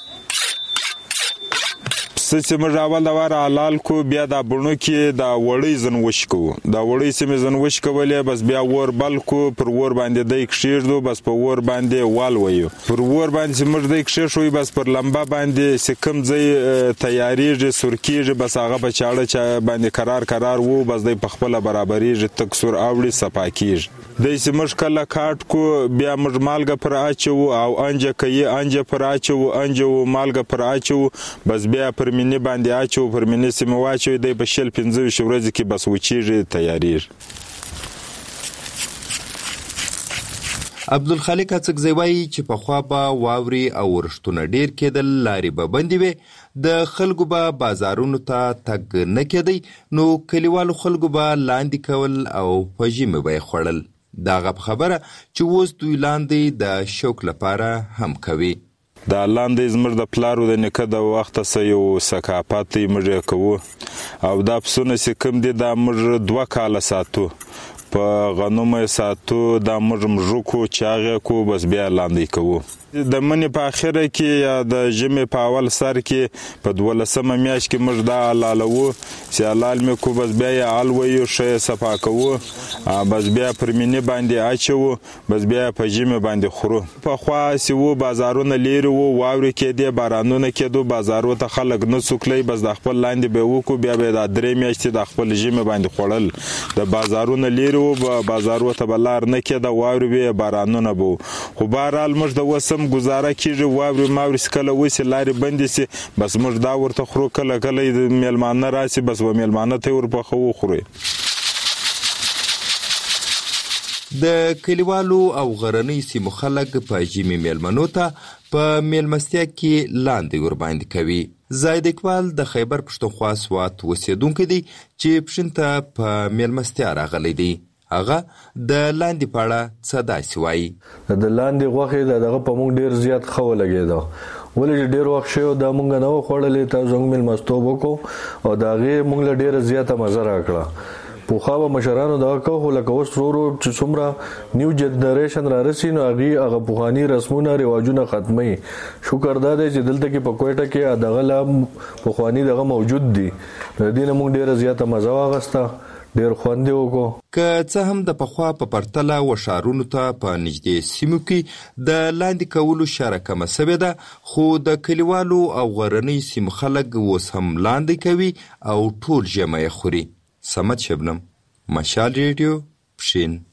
سچ مجاول دا واره حلال کو بیا دا بڼو کې دا وړي زنوش کو دا وړي سیمه زنوش کولې بس بیا ور بل کو پر ور باندې د کښیردو بس په ور باندې وال وایو پر ور باندې سیمه د کښې شوې بس پر لمبا باندې سکم ځای تیاریږي سرکیږي بس هغه په چاړه چا باندې قرار قرار وو بس د پخپل برابرېږي تک سر اوړي صفاکیږي د سیمه کله کاټ کو بیا مجمالګه پر اچو او انجه کوي انجه پر اچو انجه مالګه پر اچو بس بیا پر منی باندې اچو پر منی سیمه واچو د بشل پنځه شو ورځې کې بس وچیږي تیاریږي. عبدالخالق اڅکزی وایي چې په خوا به واوري او ورښتونه ډیر کېدل لارې به بندې وي د خلکو به بازارونو ته تګ نه کېدی نو کلیوالو خلکو به لاندې کول او په ژمي به یې خوړل. دغه خبره چې اوس دوی لاندې د شوق لپاره هم کوي. دا لاندې زمر د پلارو د نیکه د وخت سه یو ثقافت موږ کوو او دا پسونه چې کوم دي دا موږ دوه کاله ساتو په غنمو ساتو دا موږ مژو کو چاغه کو بس بیا لاندې کوو. د منی په اخره کې یا د جمع په اول سر کې په دولسمه میاشت کې موږ دا حلالو چې حلال مې کو بس بیا یې حلویو ښه صفا کوو بس بیا پر مینې باندې اچوو بس بیا په جمع باندې خورو. په خوا سیو بازارونه لیري وو واوري کېدې بارانونه کېدو بازارو ته خلک نه څوکلی بس د خپل لاندې به وکړو بیا به د درې میاشتې د خپل جمع باندې خوړل د بازارونه لیري وو بازارو ته بلار نه کېده واوري به بارانونه بو خو بهرحال موږ د وسم گزاره کیږي واوري ماوري کله وسی لارې بندې سي بس موږ دا ورته خورو کله کله د میلمانه راسي بس و میلمانه ته ورپخو خوري. د کلیوالو او غرنۍ سیمو خلک په ژمي میلمنو ته په میلمستیا کې لاندې ورباندې کوي. زاید اقبال د خیبر پښتونخوا سوات اوسیدونکی دی چې پښین ته په میلمستیا راغلی دی. هغه د لاندې په اړه څه داسې وایي. د لاندې غوښې د دغه په موږ ډېر زیات ښه ولګېده، ولې چې ډېر وخت شوی دا موږ نه وو خوړلی، تاسو زموږ میلمستوب وکړو او د هغې موږ له ډېره زیاته مزه راکړه. پخوا به مشرانو دغه کوو، خو لکه اوس ورو ورو چې څومره نیو جنریشن رارسي نو هغې هغه پخواني رسمونه رواجونه ختموي. شکر دا دی چې دلته کې په کویټه کې دغه لا پخواني دغه موجود دي، نو د دې نه موږ ډېره زیاته مزه واخیسته، ډېر خوند یې وکړو. که څه هم د پخوا په پرتله و ښارونو ته په نږدې سیمو کې د لاندې کولو شره کمه سوې ده، خو د کلیوالو او غرنیو سیمو خلک اوس هم لاندې کوي او ټول ژمی یې خوري. سمت شبنم، مشال ریډیو، پښین.